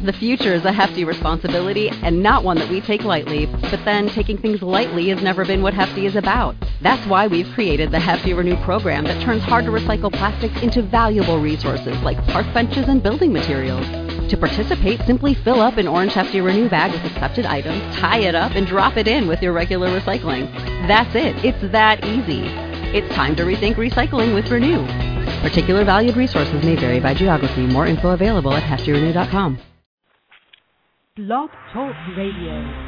The future is a hefty responsibility and not one that we take lightly, but then taking things lightly has never been what Hefty is about. That's why we've created the Hefty Renew program that turns hard-to-recycle plastics into valuable resources like park benches and building materials. To participate, simply fill up an orange Hefty Renew bag with accepted items, tie it up, and drop it in with your regular recycling. That's it. It's that easy. It's time to rethink recycling with Renew. Particular valued resources may vary by geography. More info available at heftyrenew.com. Blog Talk Radio.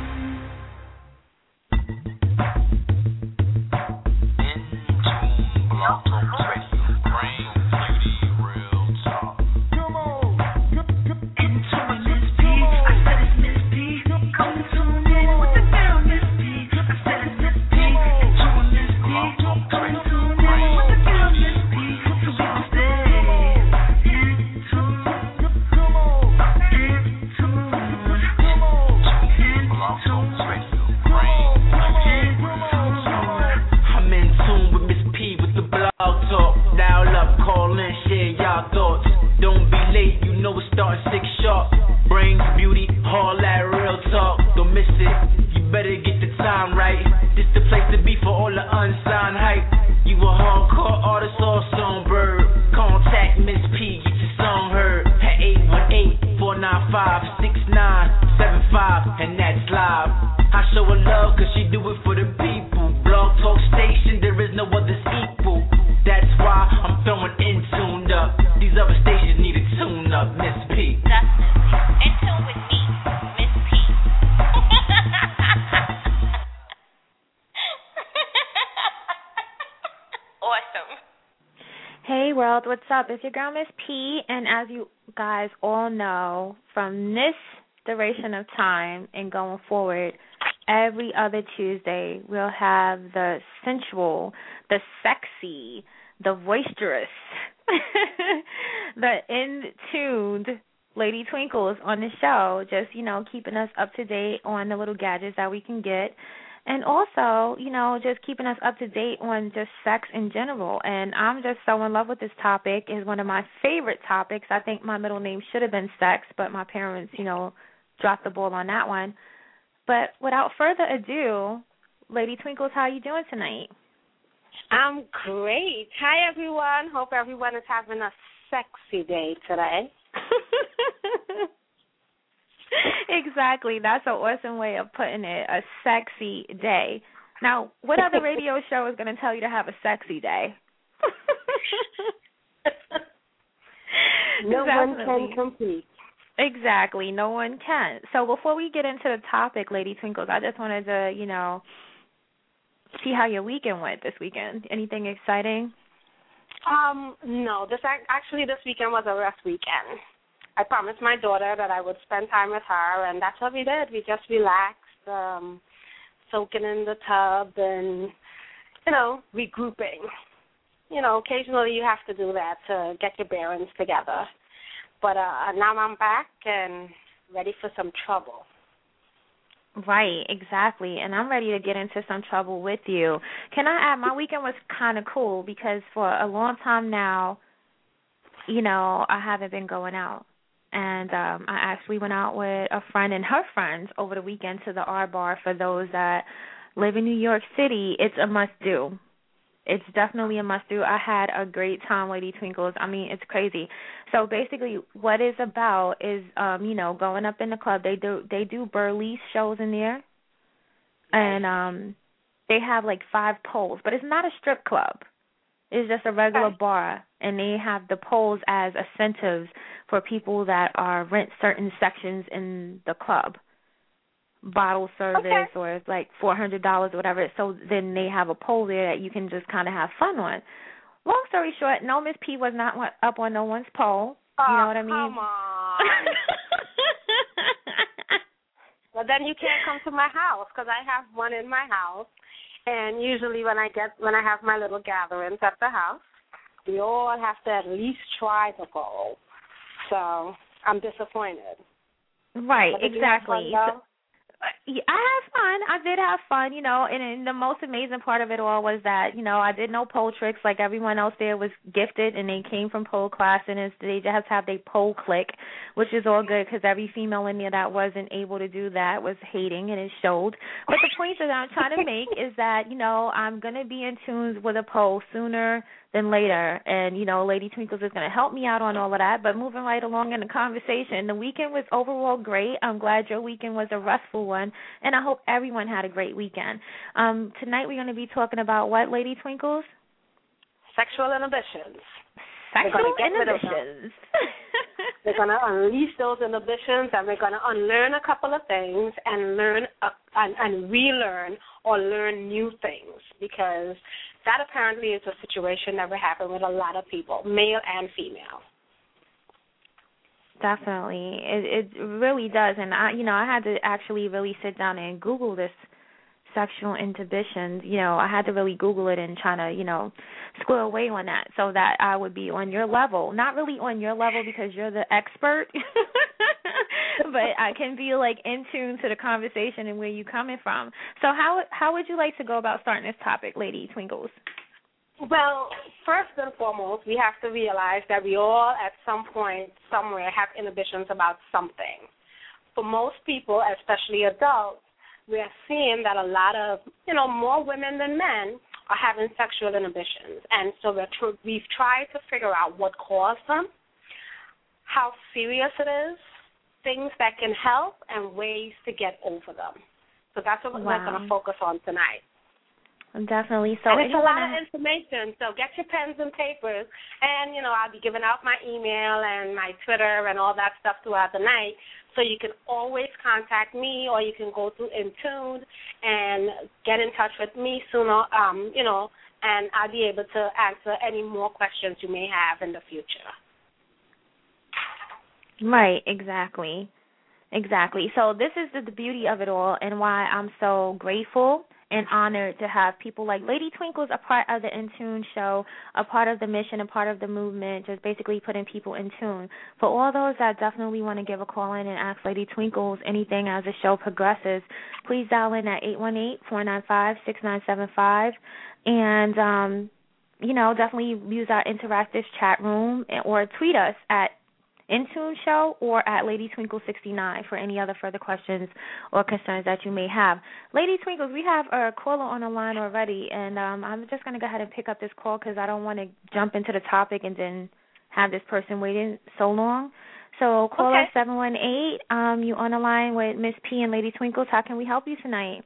What's up? It's your girl, Miss P, and as you guys all know, from this duration of time and going forward, every other Tuesday, we'll have the sensual, the sexy, the boisterous, the in-tuned Lady Twinkles on the show, just, keeping us up to date on the little gadgets that we can get. And also, just keeping us up to date on just sex in general. And I'm just so in love with this topic. It's one of my favorite topics. I think my middle name should have been Sex, but my parents, dropped the ball on that one. But without further ado, Lady Twinkles, how are you doing tonight? I'm great. Hi, everyone. Hope everyone is having a sexy day today. Exactly. That's an awesome way of putting it, a sexy day. Now, what other radio show is going to tell you to have a sexy day? No one can compete. Exactly. No one can. So before we get into the topic, Lady Twinkles, I just wanted to, see how your weekend went this weekend. Anything exciting? No. This weekend was a rest weekend. I promised my daughter that I would spend time with her, and that's what we did. We just relaxed, soaking in the tub and, regrouping. Occasionally you have to do that to get your bearings together. But now I'm back and ready for some trouble. Right, exactly. And I'm ready to get into some trouble with you. Can I add, my weekend was kind of cool because for a long time now, I haven't been going out. And I actually went out with a friend and her friends over the weekend to the R Bar. For those that live in New York City, it's a must-do. It's definitely a must-do. I had a great time, Lady Twinkles. I mean, it's crazy. So basically what it's about is, going up in the club. They do burlesque shows in there. And they have like 5 poles. But it's not a strip club. It's just a regular bar, and they have the poles as incentives for people that rent certain sections in the club, bottle service or it's like $400 or whatever. So then they have a pole there that you can just kind of have fun on. Long story short, no, Miss P was not up on no one's pole. You know what I mean? Come on. Well, then you can't come to my house because I have one in my house. And usually when I have my little gatherings at the house, we all have to at least try to go. So I'm disappointed. Right, exactly. I had fun. I did have fun, and the most amazing part of it all was that, I did no pole tricks like everyone else there was gifted, and they came from pole class, and they just have their pole click, which is all good because every female in there that wasn't able to do that was hating, and it showed. But the point that I'm trying to make is that, I'm going to be in tune with a pole sooner than later, and, Lady Twinkles is going to help me out on all of that. But moving right along in the conversation, the weekend was overall great. I'm glad your weekend was a restful one, and I hope everyone had a great weekend. Tonight we're going to be talking about what, Lady Twinkles? Sexual inhibitions. Sexual inhibitions. We're going to unleash those inhibitions, and we're going to unlearn a couple of things and and relearn or learn new things, because that apparently is a situation that we're having with a lot of people, male and female. Definitely. It really does. And, I had to actually really sit down and Google this sexual inhibitions. I had to really Google it and try to, square away on that so that I would be on your level. Not really on your level because you're the expert, but I can be, in tune to the conversation and where you're coming from. So how would you like to go about starting this topic, Lady Twinkles? Well, first and foremost, we have to realize that we all at some point somewhere have inhibitions about something. For most people, especially adults, we are seeing that a lot of, more women than men are having sexual inhibitions. And so we've tried to figure out what caused them, how serious it is, things that can help, and ways to get over them. So that's what we're going to focus on tonight. Definitely. So and it's a lot of information, so get your pens and papers. And, I'll be giving out my email and my Twitter and all that stuff throughout the night. So you can always contact me, or you can go through Intune and get in touch with me sooner, and I'll be able to answer any more questions you may have in the future. Right, exactly. So this is the beauty of it all, and why I'm so grateful and honored to have people like Lady Twinkles a part of the Intune show, a part of the mission, a part of the movement, just basically putting people in tune. For all those that definitely want to give a call in and ask Lady Twinkles anything as the show progresses, please dial in at 818-495-6975 and, definitely use our interactive chat room or tweet us at Intune Show or at Lady Twinkle 69 for any other further questions or concerns that you may have. Lady Twinkles, we have a caller on the line already, and I'm just going to go ahead and pick up this call because I don't want to jump into the topic and then have this person waiting so long. So caller 718, you on the line with Miss P and Lady Twinkles. How can we help you tonight?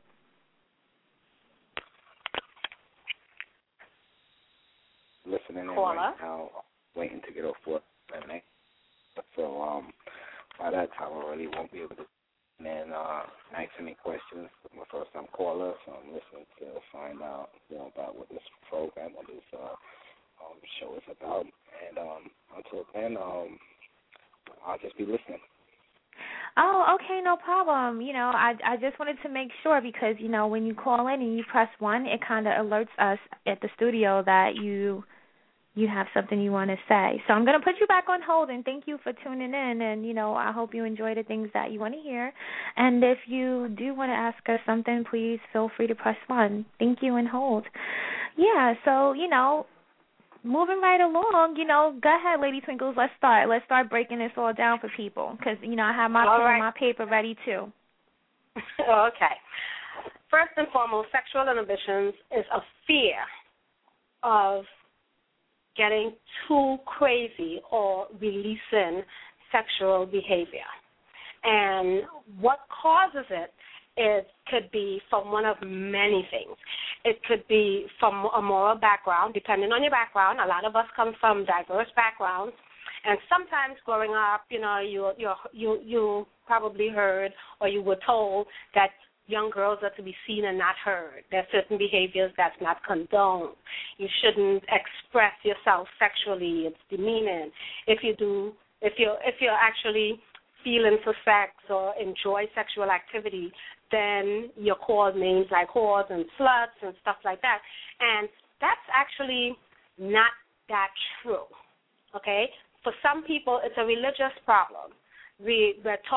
Listening in right now, waiting to get off for 7-8. So by that time, I really won't be able to ask any questions. I'm a first-time caller, so I'm listening to find out more about what this program or this show is about. And until then, I'll just be listening. Oh, okay, no problem. I just wanted to make sure because, when you call in and you press 1, it kind of alerts us at the studio that you have something you want to say. So I'm going to put you back on hold, and thank you for tuning in. And, I hope you enjoy the things that you want to hear. And if you do want to ask us something, please feel free to press 1. Thank you, and hold. Yeah, so, moving right along, go ahead, Lady Twinkles. Let's start. Let's start breaking this all down for people because, I have my pen and my paper ready, too. Okay. First and foremost, sexual inhibitions is a fear of getting too crazy or releasing sexual behavior. And what causes it could be from one of many things. It could be from a moral background, depending on your background. A lot of us come from diverse backgrounds, and sometimes growing up, you probably heard or you were told that young girls are to be seen and not heard. There are certain behaviors that's not condoned. You shouldn't express yourself sexually. It's demeaning. If you're actually feeling for sex or enjoy sexual activity, then you're called names like whores and sluts and stuff like that. And that's actually not that true, okay? For some people, it's a religious problem. We're taught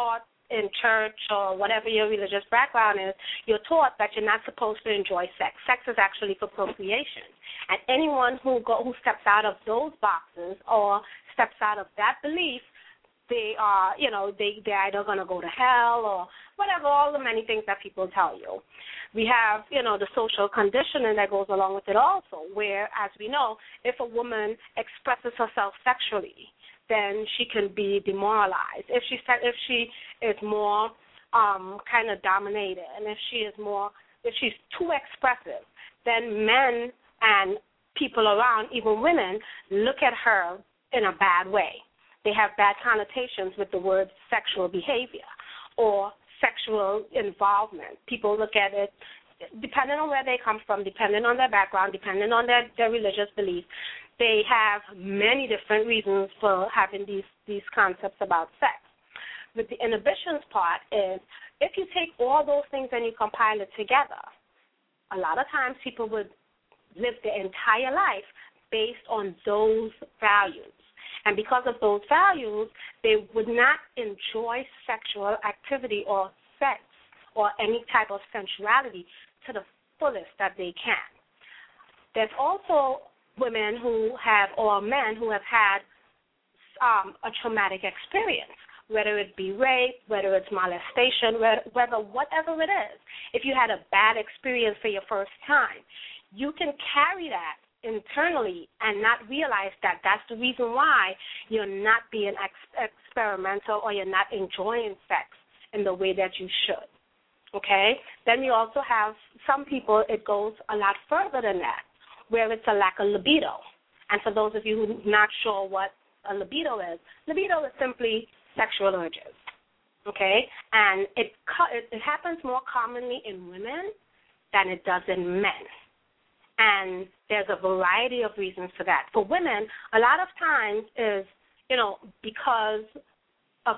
in church or whatever your religious background is, you're taught that you're not supposed to enjoy sex. Sex is actually for procreation. And anyone who steps out of those boxes or steps out of that belief, they are, they're either going to go to hell or whatever, all the many things that people tell you. We have, the social conditioning that goes along with it also, where, as we know, if a woman expresses herself sexually, then she can be demoralized. If she is more kind of dominated, and if she's too expressive, then men and people around, even women, look at her in a bad way. They have bad connotations with the word sexual behavior or sexual involvement. People look at it, depending on where they come from, depending on their background, depending on their religious belief. They have many different reasons for having these concepts about sex. But the inhibitions part is, if you take all those things and you compile it together, a lot of times people would live their entire life based on those values. And because of those values, they would not enjoy sexual activity or sex or any type of sensuality to the fullest that they can. There's also women or men who have had a traumatic experience, whether it be rape, whether it's molestation, whatever it is. If you had a bad experience for your first time, you can carry that internally and not realize that that's the reason why you're not being experimental or you're not enjoying sex in the way that you should. Okay? Then you also have some people, it goes a lot further than that, where it's a lack of libido. And for those of you who are not sure what a libido is simply sexual urges. Okay? And it happens more commonly in women than it does in men. And there's a variety of reasons for that. For women, a lot of times is, because of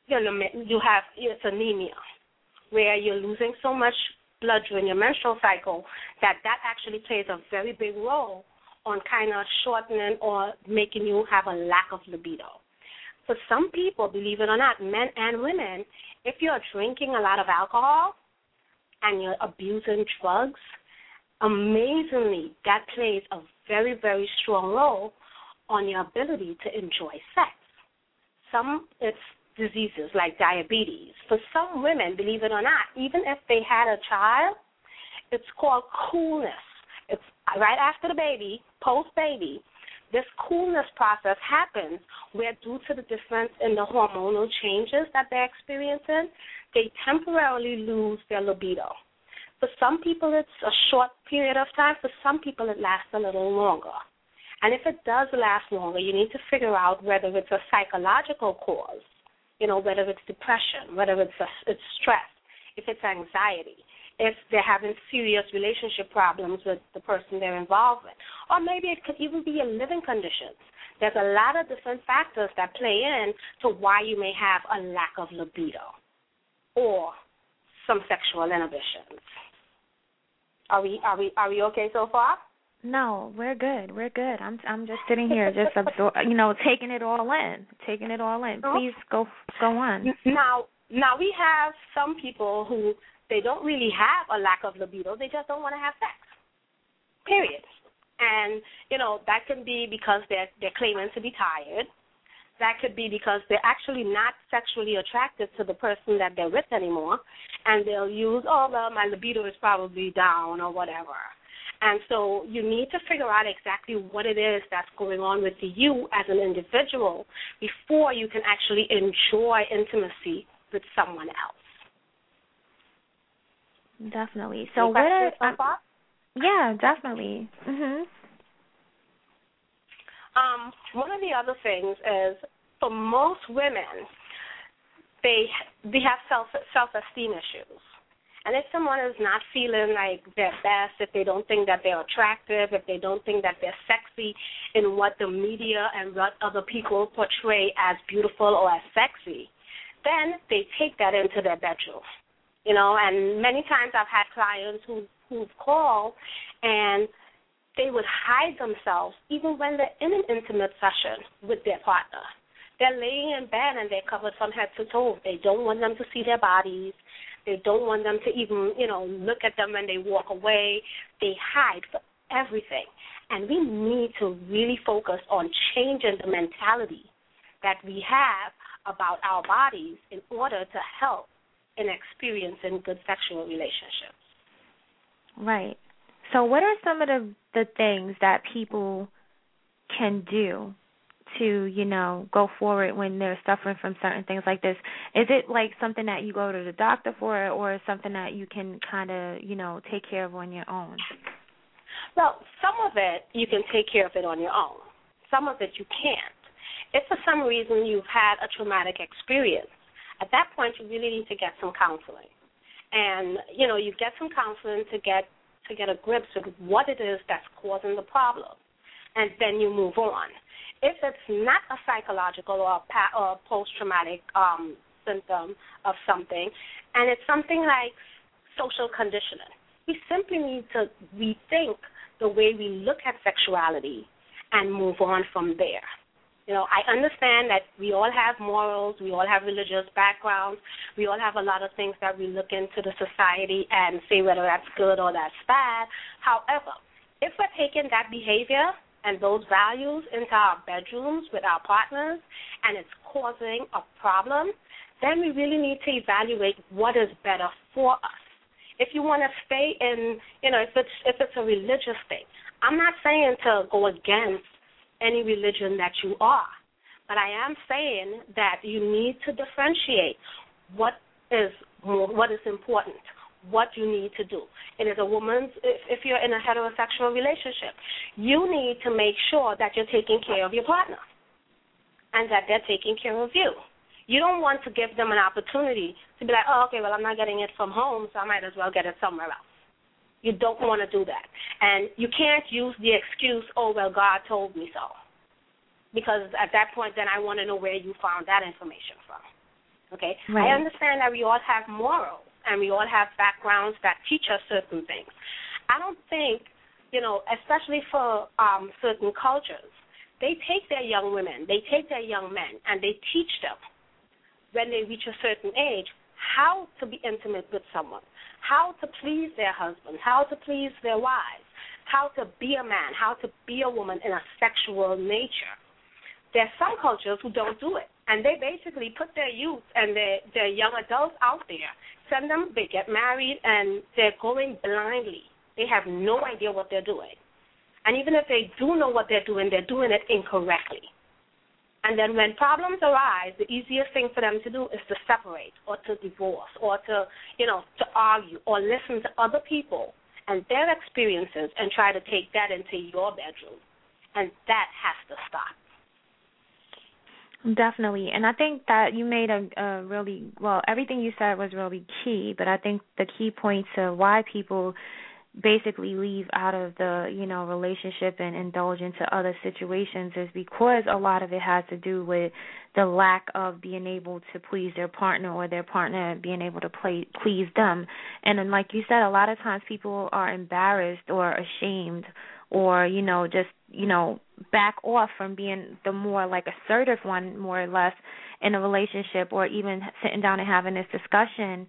it's anemia, where you're losing so much blood during your menstrual cycle that actually plays a very big role on kind of shortening or making you have a lack of libido. For some people, believe it or not, men and women, if you're drinking a lot of alcohol and you're abusing drugs, amazingly, that plays a very, very strong role on your ability to enjoy sex. It's diseases like diabetes. For some women, believe it or not, even if they had a child, it's called coolness. It's right after the baby, post-baby. This coolness process happens where, due to the difference in the hormonal changes that they're experiencing, they temporarily lose their libido. For some people, it's a short period of time. For some people, it lasts a little longer. And if it does last longer, you need to figure out whether it's a psychological cause, whether it's depression, whether it's stress, if it's anxiety, if they're having serious relationship problems with the person they're involved with. Or maybe it could even be a living conditions. There's a lot of different factors that play in to why you may have a lack of libido or some sexual inhibitions. Are we okay so far? No, we're good. I'm just sitting here, just taking it all in. Please go on. Now we have some people who they don't really have a lack of libido. They just don't want to have sex. Period. And that can be because they're claiming to be tired. That could be because they're actually not sexually attracted to the person that they're with anymore, and they'll use, my libido is probably down or whatever. And so you need to figure out exactly what it is that's going on with you as an individual before you can actually enjoy intimacy with someone else. Definitely. So yeah, definitely. Mhm. One of the other things is, for most women, they have self-esteem issues. And if someone is not feeling like their best, if they don't think that they're attractive, if they don't think that they're sexy in what the media and what other people portray as beautiful or as sexy, then they take that into their bedroom. And many times I've had clients who've called and they would hide themselves even when they're in an intimate session with their partner. they're laying in bed and they're covered from head to toe. They don't want them to see their bodies. They don't want them to even, look at them when they walk away. They hide for everything. And we need to really focus on changing the mentality that we have about our bodies in order to help in experiencing good sexual relationships. Right. So what are some of the things that people can do to, go forward when they're suffering from certain things like this? Is it like something that you go to the doctor for, or something that you can kind of, take care of on your own? Well, some of it you can take care of it on your own. Some of it you can't. If for some reason you've had a traumatic experience, at that point you really need to get some counseling. And, you get some counseling to get a grip with what it is that's causing the problem. And then you move on. If it's not a psychological or post-traumatic symptom of something, and it's something like social conditioning, we simply need to rethink the way we look at sexuality and move on from there. I understand that we all have morals, we all have religious backgrounds, we all have a lot of things that we look into the society and say whether that's good or that's bad. However, if we're taking that behavior and those values into our bedrooms with our partners and it's causing a problem, then we really need to evaluate what is better for us. If you want to stay in, if it's a religious thing, I'm not saying to go against any religion that you are, but I am saying that you need to differentiate what is important, what you need to do. It is a woman's, if you're in a heterosexual relationship, you need to make sure that you're taking care of your partner and that they're taking care of you. You don't want to give them an opportunity to be like, oh, okay, well, I'm not getting it from home, so I might as well get it somewhere else. You don't want to do that. And you can't use the excuse, oh, well, God told me so. Because at that point, then I want to know where you found that information from. Okay? Right. I understand that we all have morals and we all have backgrounds that teach us certain things. I don't think, especially for certain cultures, they take their young women, they take their young men, and they teach them when they reach a certain age how to be intimate with someone, how to please their husbands, how to please their wives, how to be a man, how to be a woman in a sexual nature. There are some cultures who don't do it, and they basically put their youth and their young adults out there, send them, they get married, and they're going blindly. They have no idea what they're doing. And even if they do know what they're doing it incorrectly. And then when problems arise, the easiest thing for them to do is to separate or to divorce or to argue or listen to other people and their experiences and try to take that into your bedroom. And that has to stop. Definitely. And I think that you made a really, everything you said was really key, but I think the key point to why people basically leave out of the, relationship and indulge into other situations is because a lot of it has to do with the lack of being able to please their partner or their partner being able to please them. And then, like you said, a lot of times people are embarrassed or ashamed or, back off from being the more like assertive one, more or less, in a relationship, or even sitting down and having this discussion,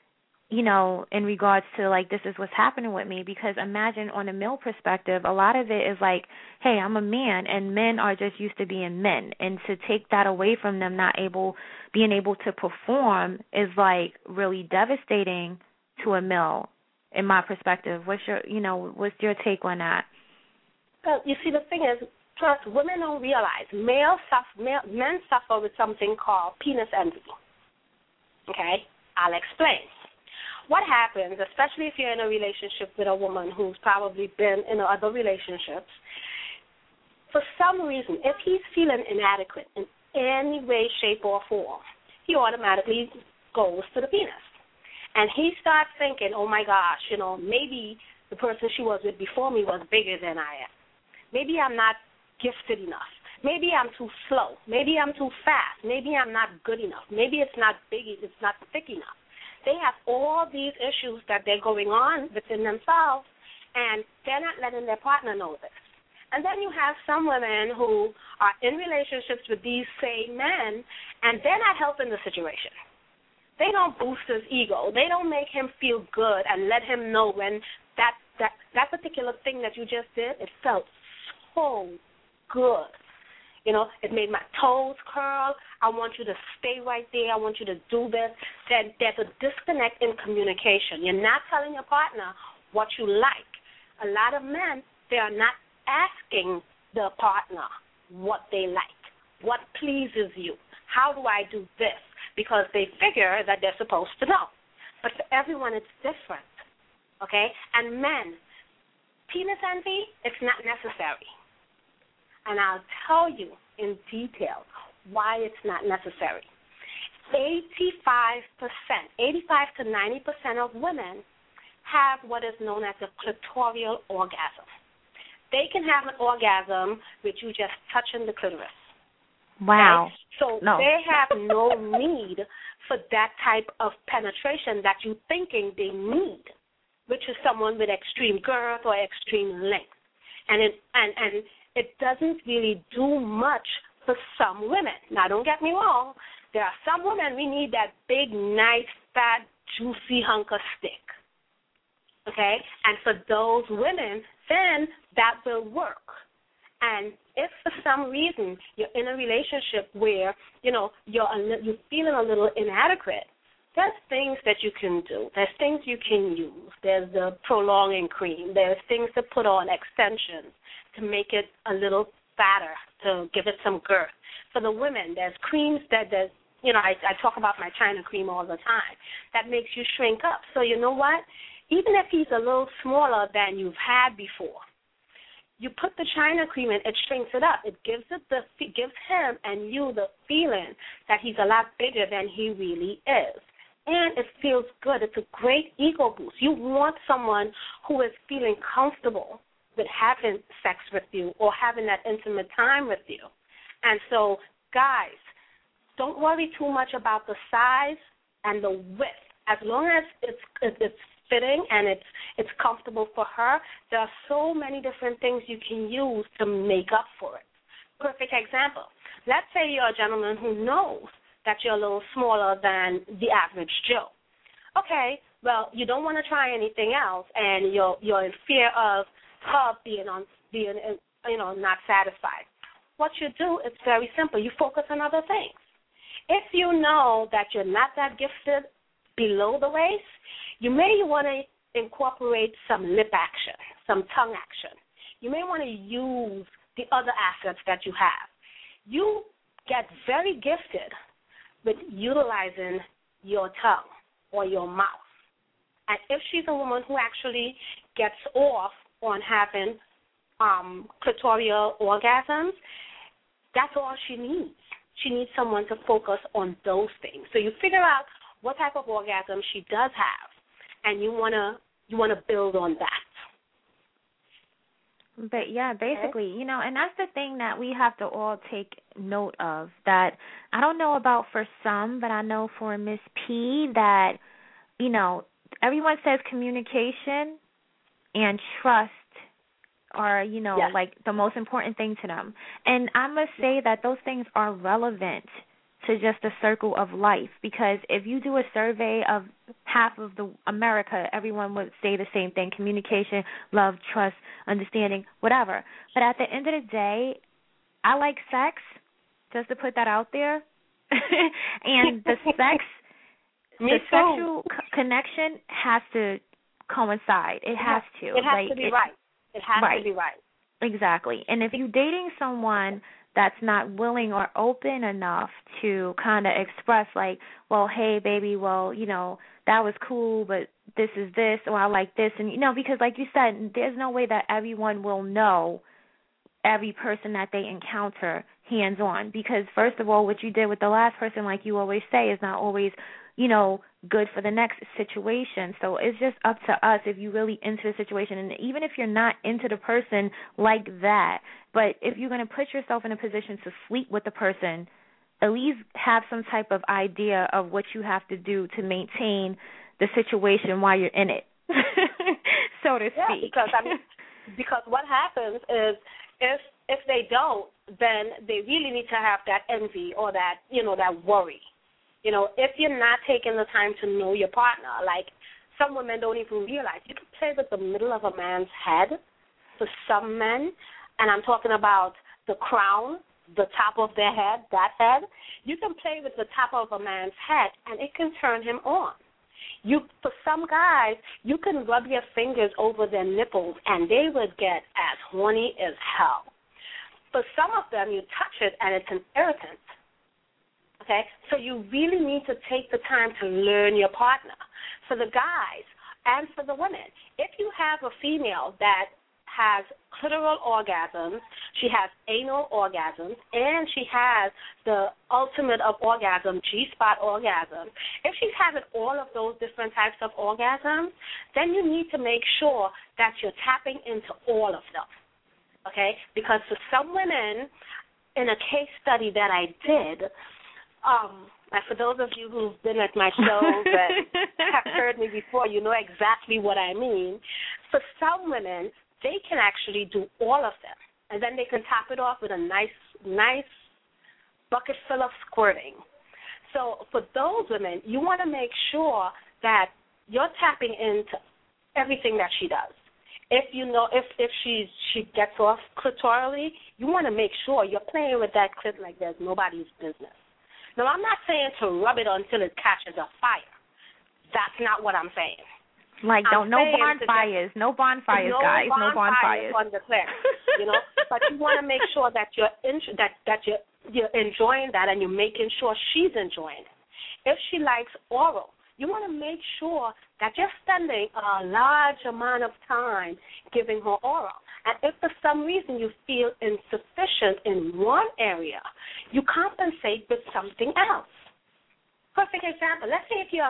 in regards to, like, this is what's happening with me. Because imagine on a male perspective, a lot of it is like, hey, I'm a man, and men are just used to being men. And to take that away from them, being able to perform is, like, really devastating to a male, in my perspective. What's your take on that? Well, you see, the thing is, plus, women don't realize men suffer with something called penis envy. Okay? I'll explain. What happens, especially if you're in a relationship with a woman who's probably been in other relationships, for some reason, if he's feeling inadequate in any way, shape, or form, he automatically goes to the penis. And he starts thinking, oh, my gosh, maybe the person she was with before me was bigger than I am. Maybe I'm not gifted enough. Maybe I'm too slow. Maybe I'm too fast. Maybe I'm not good enough. Maybe it's not big, it's not thick enough. They have all these issues that they're going on within themselves, and they're not letting their partner know this. And then you have some women who are in relationships with these same men, and they're not helping the situation. They don't boost his ego. They don't make him feel good and let him know when that particular thing that you just did, it felt so good. You know, it made my toes curl. I want you to stay right there. I want you to do this. Then there's a disconnect in communication. You're not telling your partner what you like. A lot of men, they are not asking the partner what they like, what pleases you, how do I do this, because they figure that they're supposed to know. But for everyone, it's different, okay? And men, penis envy, it's not necessary. And I'll tell you in detail why it's not necessary. 85% to 90% of women have what is known as a clitoral orgasm. They can have an orgasm with you just touching the clitoris. Wow. Okay? So they have no need for that type of penetration that you're thinking they need, which is someone with extreme girth or extreme length. And it doesn't really do much for some women. Now, don't get me wrong. There are some women, we need that big, nice, fat, juicy hunk of stick. Okay? And for those women, then that will work. And if for some reason you're in a relationship where, you know, you're feeling a little inadequate, there's things that you can do. There's things you can use. There's the prolonging cream. There's things to put on, extensions, to make it a little fatter, to give it some girth. For the women, there's creams there's, you know, I talk about my China cream all the time, that makes you shrink up. So you know what? Even if he's a little smaller than you've had before, you put the China cream in, it shrinks it up. It gives him and you the feeling that he's a lot bigger than he really is. And it feels good. It's a great ego boost. You want someone who is feeling comfortable with having sex with you or having that intimate time with you. And so, guys, don't worry too much about the size and the width. As long as it's fitting and it's comfortable for her, there are so many different things you can use to make up for it. Perfect example. Let's say you're a gentleman who knows that you're a little smaller than the average Joe. Okay, well, you don't want to try anything else, and you're in fear of being not satisfied. What you do, it's very simple. You focus on other things. If you know that you're not that gifted below the waist, you may want to incorporate some lip action, some tongue action. You may want to use the other assets that you have. You get very gifted with utilizing your tongue or your mouth. And if she's a woman who actually gets off on having clitoral orgasms, that's all she needs. She needs someone to focus on those things. So you figure out what type of orgasm she does have, and you wanna build on that. But yeah, basically, you know, and that's the thing that we have to all take note of, that I don't know about for some, but I know for Miss P that, you know, everyone says communication and trust are, you know, yes, like the most important thing to them. And I must say that those things are relevant to just the circle of life, because if you do a survey of half of the America, everyone would say the same thing: communication, love, trust, understanding, whatever. But at the end of the day, I like sex, just to put that out there. And the sexual connection has to coincide. It has to. It has to be right. It has to be right. Exactly. And if you're dating someone that's not willing or open enough to kind of express, like, well, hey, baby, well, you know, that was cool, but this is this, or I like this. And, you know, because like you said, there's no way that everyone will know every person that they encounter hands-on, because, first of all, what you did with the last person, like you always say, is not always, you know, good for the next situation. So it's just up to us if you're really into the situation. And even if you're not into the person like that, but if you're going to put yourself in a position to sleep with the person, at least have some type of idea of what you have to do to maintain the situation while you're in it, so to speak. Because what happens is if they don't, then they really need to have that envy or that, that worry. If you're not taking the time to know your partner, like some women don't even realize, you can play with the middle of a man's head for some men, and I'm talking about the crown, the top of their head, that head. You can play with the top of a man's head, and it can turn him on. For some guys, you can rub your fingers over their nipples, and they would get as horny as hell. For some of them, you touch it, and it's an irritant. Okay? So you really need to take the time to learn your partner. For the guys and for the women, if you have a female that has clitoral orgasms, she has anal orgasms, and she has the ultimate of orgasm, G-spot orgasm. If she's having all of those different types of orgasms, then you need to make sure that you're tapping into all of them, okay? Because for some women, in a case study that I did, and for those of you who've been at my shows and have heard me before, you know exactly what I mean. For some women, they can actually do all of them, and then they can top it off with a nice bucket full of squirting. So for those women, you want to make sure that you're tapping into everything that she does. If she gets off clitorally, you want to make sure you're playing with that clit like there's nobody's business. Now, I'm not saying to rub it until it catches a fire. That's not what I'm saying. Like, no bonfires, guys, no bonfires. On the clear, But you want to make sure that you're enjoying that, and you're making sure she's enjoying it. If she likes oral, you want to make sure that you're spending a large amount of time giving her oral. And if for some reason you feel insufficient in one area, you compensate with something else. Perfect example. Let's say if you're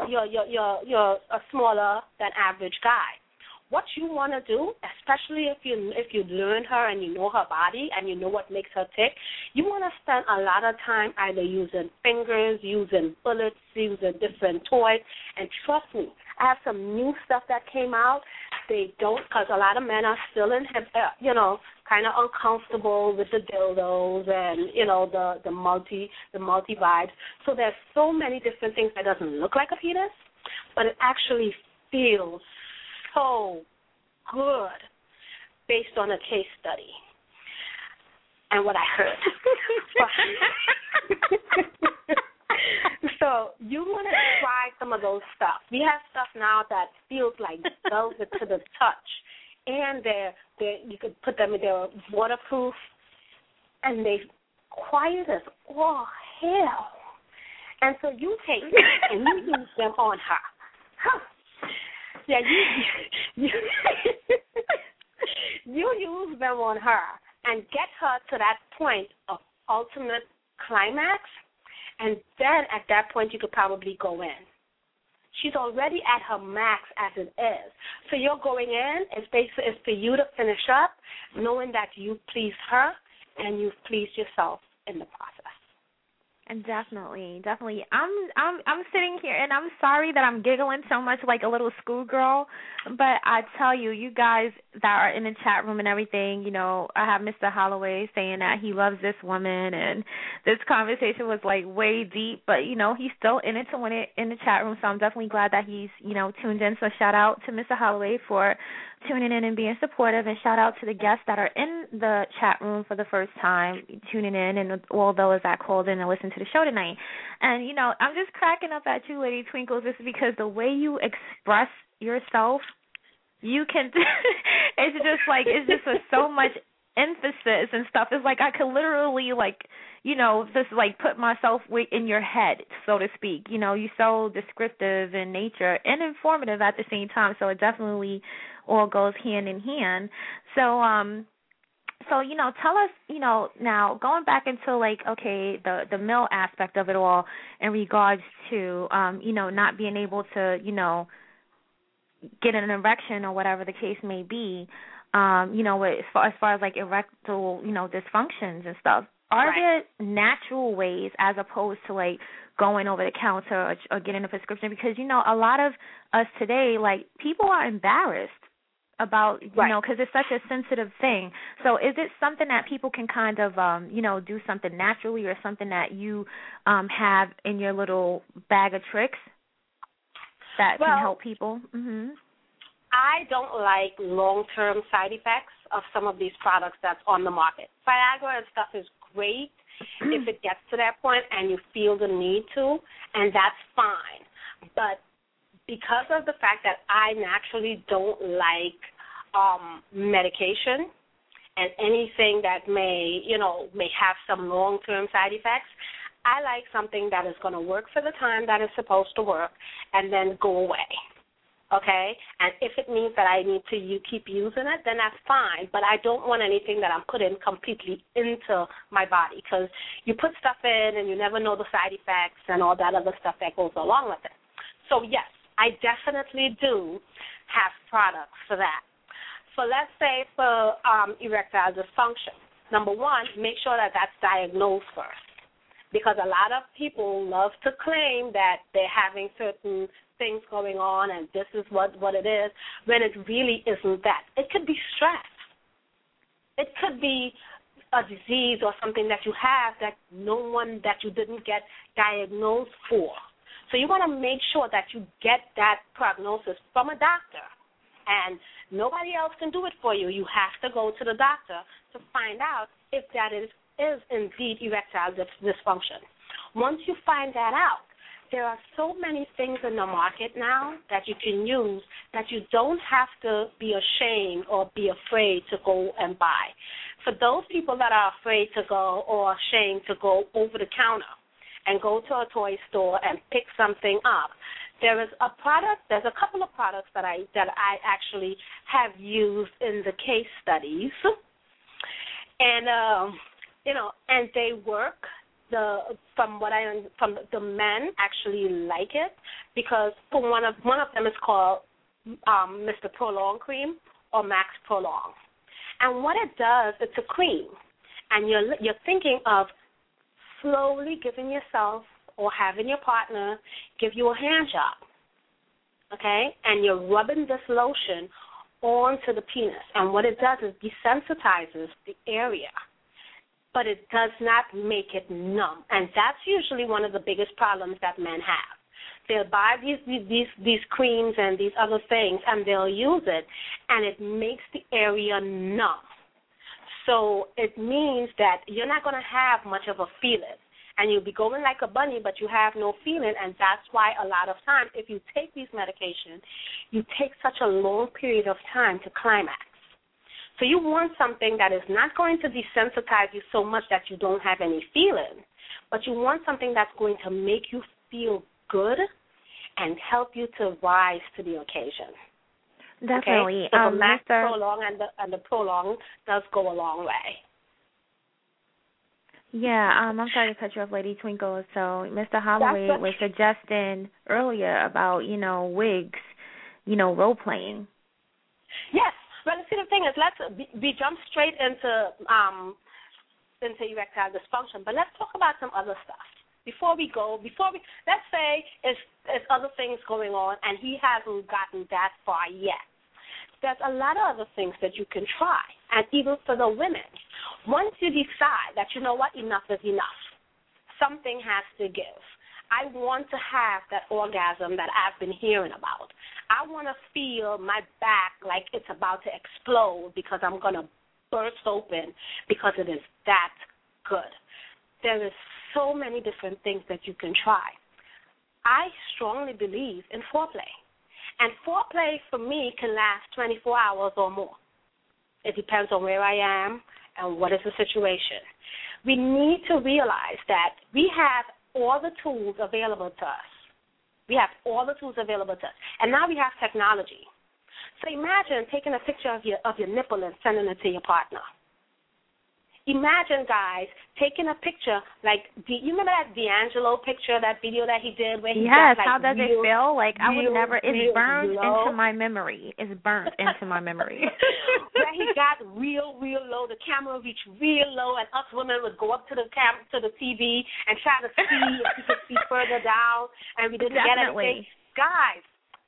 a smaller than average guy. What you want to do, especially if you learn her and you know her body and you know what makes her tick, you want to spend a lot of time either using fingers, using bullets, using different toys. And trust me, I have some new stuff that came out. They don't, because a lot of men are still kind of uncomfortable with the dildos and the multi vibes. So there's so many different things that doesn't look like a penis, but it actually feels so good based on a case study and what I heard. So you want to try some of those stuff. We have stuff now that feels like velvet to the touch, and you could put them in, they're waterproof, and they quiet as all hell. And so you take them and you use them on her. Huh. Yeah, you use them on her and get her to that point of ultimate climax, and then at that point you could probably go in. She's already at her max as it is. So you're going in, it's for you to finish up, knowing that you pleased her and you've pleased yourself in the process. And definitely. I'm sitting here, and I'm sorry that I'm giggling so much like a little schoolgirl, but I tell you, you guys that are in the chat room and everything, I have Mr. Holloway saying that he loves this woman, and this conversation was like way deep, but he's still in it to win it in the chat room, so I'm definitely glad that he's tuned in. So shout out to Mr. Holloway for tuning in and being supportive, and shout out to the guests that are in the chat room for the first time tuning in, and all those that called in and listened to the show tonight. And I'm just cracking up at you, Lady Twinkles, just because the way you express yourself, you can it's just with so much emphasis and stuff. It's like I could literally just put myself in your head, so to speak. You're so descriptive in nature and informative at the same time, so it definitely all goes hand in hand. So tell us, now going back into the male aspect of it all in regards to not being able to get an erection or whatever the case may be, as far as erectile dysfunctions and stuff. Are there natural ways as opposed to going over the counter or getting a prescription? Because a lot of us today, people are embarrassed about, right. because it's such a sensitive thing. So is it something that people can kind of, do something naturally, or something that you have in your little bag of tricks that can help people? Mm-hmm. I don't like long-term side effects of some of these products that's on the market. Viagra and stuff is great if it gets to that point and you feel the need to, and that's fine. But because of the fact that I naturally don't like medication and anything that may have some long-term side effects, I like something that is going to work for the time that it's supposed to work and then go away. Okay? And if it means that I need to keep using it, then that's fine. But I don't want anything that I'm putting completely into my body, because you put stuff in and you never know the side effects and all that other stuff that goes along with it. So, yes, I definitely do have products for that. So let's say for erectile dysfunction, number one, make sure that that's diagnosed first, because a lot of people love to claim that they're having certain things going on and this is what it is, when it really isn't that. It could be stress. It could be a disease or something that you have that you didn't get diagnosed for. So you want to make sure that you get that prognosis from a doctor, and nobody else can do it for you. You have to go to the doctor to find out if that is indeed erectile dysfunction. Once you find that out, there are so many things in the market now that you can use that you don't have to be ashamed or be afraid to go and buy. For those people that are afraid to go or ashamed to go over the counter and go to a toy store and pick something up, there's a couple of products that I actually have used in the case studies, and and they work. From the men actually like it, because one of them is called Mr. Prolong Cream or Max Prolong, and what it does, it's a cream, and you're thinking of slowly giving yourself or having your partner give you a hand job, okay, and you're rubbing this lotion onto the penis, and what it does is desensitizes the area, but it does not make it numb. And that's usually one of the biggest problems that men have. They'll buy these creams and these other things, and they'll use it, and it makes the area numb. So it means that you're not going to have much of a feeling, and you'll be going like a bunny, but you have no feeling, and that's why a lot of times if you take these medications, you take such a long period of time to climax. So you want something that is not going to desensitize you so much that you don't have any feeling, but you want something that's going to make you feel good and help you to rise to the occasion. Definitely. Okay? So the Max Prolong and the Prolong does go a long way. Yeah, I'm sorry to cut you off, Lady Twinkle. So Mr. Holloway was suggesting earlier about, wigs, role-playing. Yes. Well, see, the thing is, we jump straight into erectile dysfunction, but let's talk about some other stuff. Before we let's say it's other things going on, and he hasn't gotten that far yet. There's a lot of other things that you can try, and even for the women. Once you decide that, enough is enough, something has to give. I want to have that orgasm that I've been hearing about. I want to feel my back like it's about to explode because I'm going to burst open because it is that good. There is so many different things that you can try. I strongly believe in foreplay. And foreplay for me can last 24 hours or more. It depends on where I am and what is the situation. We need to realize that we have all the tools available to us. We have all the tools available to us. And now we have technology. So imagine taking a picture of your nipple and sending it to your partner. Imagine, guys, taking a picture you remember that D'Angelo picture, that video that he did where he got how does it feel? I would never, it's burned low. into my memory. It's burnt into my memory. Where he got real low, the camera reached real low, and us women would go up to the TV and try to see if we could see further down, and we didn't get anything. Guys,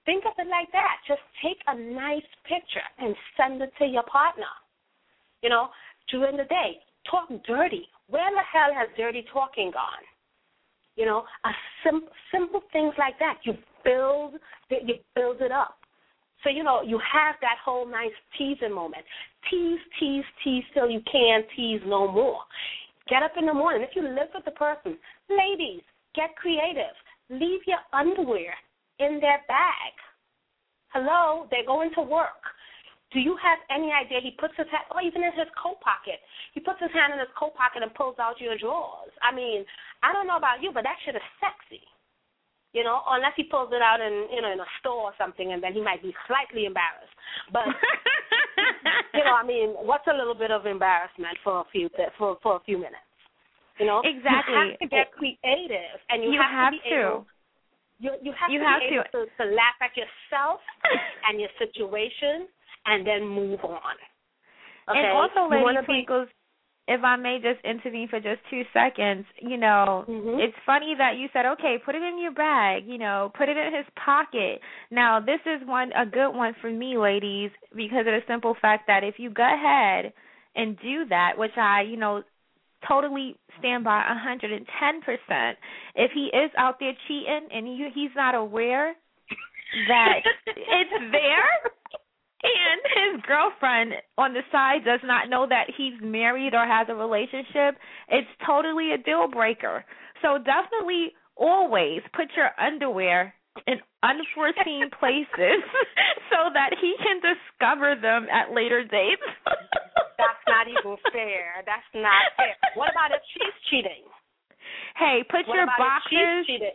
think of it like that. Just take a nice picture and send it to your partner. You know, during the day, talk dirty. Where the hell has dirty talking gone? You know, simple things like that. You build it up. So, you know, you have that whole nice teasing moment. Tease till you can't tease no more. Get up in the morning. If you live with the person, ladies, get creative. Leave your underwear in their bag. Hello, they're going to work. Do you have any idea he puts his hand, or even in his coat pocket, he puts his hand in his coat pocket and pulls out your drawers? I mean, I don't know about you, but that shit is sexy. You know, unless he pulls it out in a store or something, and then he might be slightly embarrassed. But you know, I mean, what's a little bit of embarrassment for a few minutes? You know, exactly. You have to get creative, and you have to be able. You have to be able to laugh at yourself and your situation, and then move on. Okay? And also, Lady Twinkles, if I may just intervene for just 2 seconds, you know, it's funny that you said, okay, put it in your bag, you know, put it in his pocket. Now, this is a good one for me, ladies, because of the simple fact that if you go ahead and do that, which I, you know, totally stand by 110%, if he is out there cheating and he's not aware that it's there, and his girlfriend on the side does not know that he's married or has a relationship, it's totally a deal breaker. So definitely always put your underwear in unforeseen places so that he can discover them at later dates. That's not even fair. That's not fair. What about if she's cheating? Hey, put your boxes in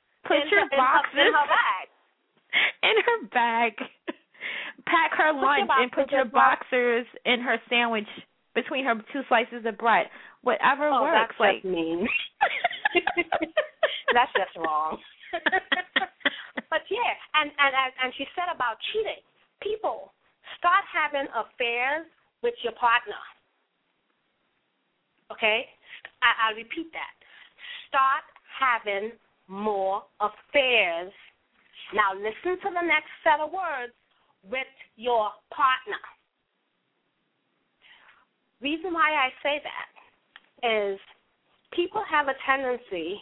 her bag. In her bag. Pack her lunch and put your boxers in her sandwich between her 2 slices of bread. Whatever works. That's just mean. That's just wrong. But yeah, and she said about cheating. People, start having affairs with your partner. Okay? I'll repeat that. Start having more affairs. Now listen to the next set of words. With your partner. Reason why I say that is people have a tendency,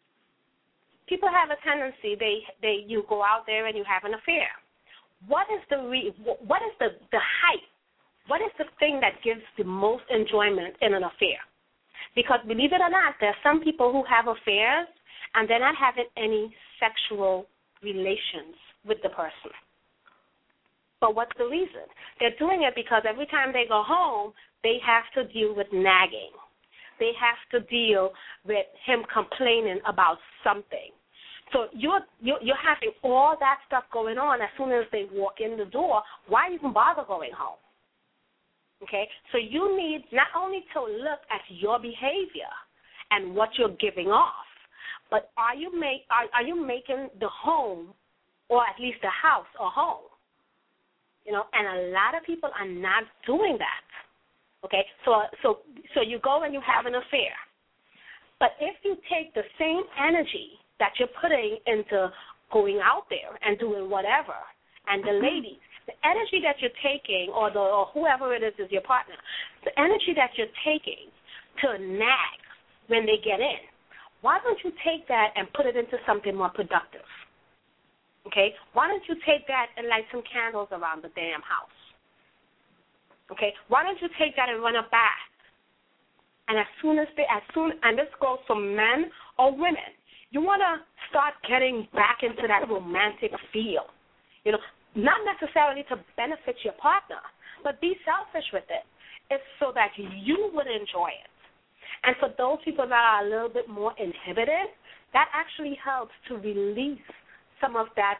you go out there and you have an affair. What is the height? What is the thing that gives the most enjoyment in an affair? Because believe it or not, there are some people who have affairs and they're not having any sexual relations with the person. But what's the reason? They're doing it because every time they go home, they have to deal with nagging. They have to deal with him complaining about something. So you're having all that stuff going on as soon as they walk in the door. Why even bother going home? Okay? So you need not only to look at your behavior and what you're giving off, but are you making the home, or at least the house, a home? You know, and a lot of people are not doing that. Okay, so you go and you have an affair. But if you take the same energy that you're putting into going out there and doing whatever, and the ladies, the energy that you're taking, or whoever it is your partner, the energy that you're taking to nag when they get in, why don't you take that and put it into something more productive? Okay, why don't you take that and light some candles around the damn house? Okay, why don't you take that and run a bath? And and this goes for men or women, you want to start getting back into that romantic feel. You know, not necessarily to benefit your partner, but be selfish with it. It's so that you would enjoy it. And for those people that are a little bit more inhibited, that actually helps to release some of that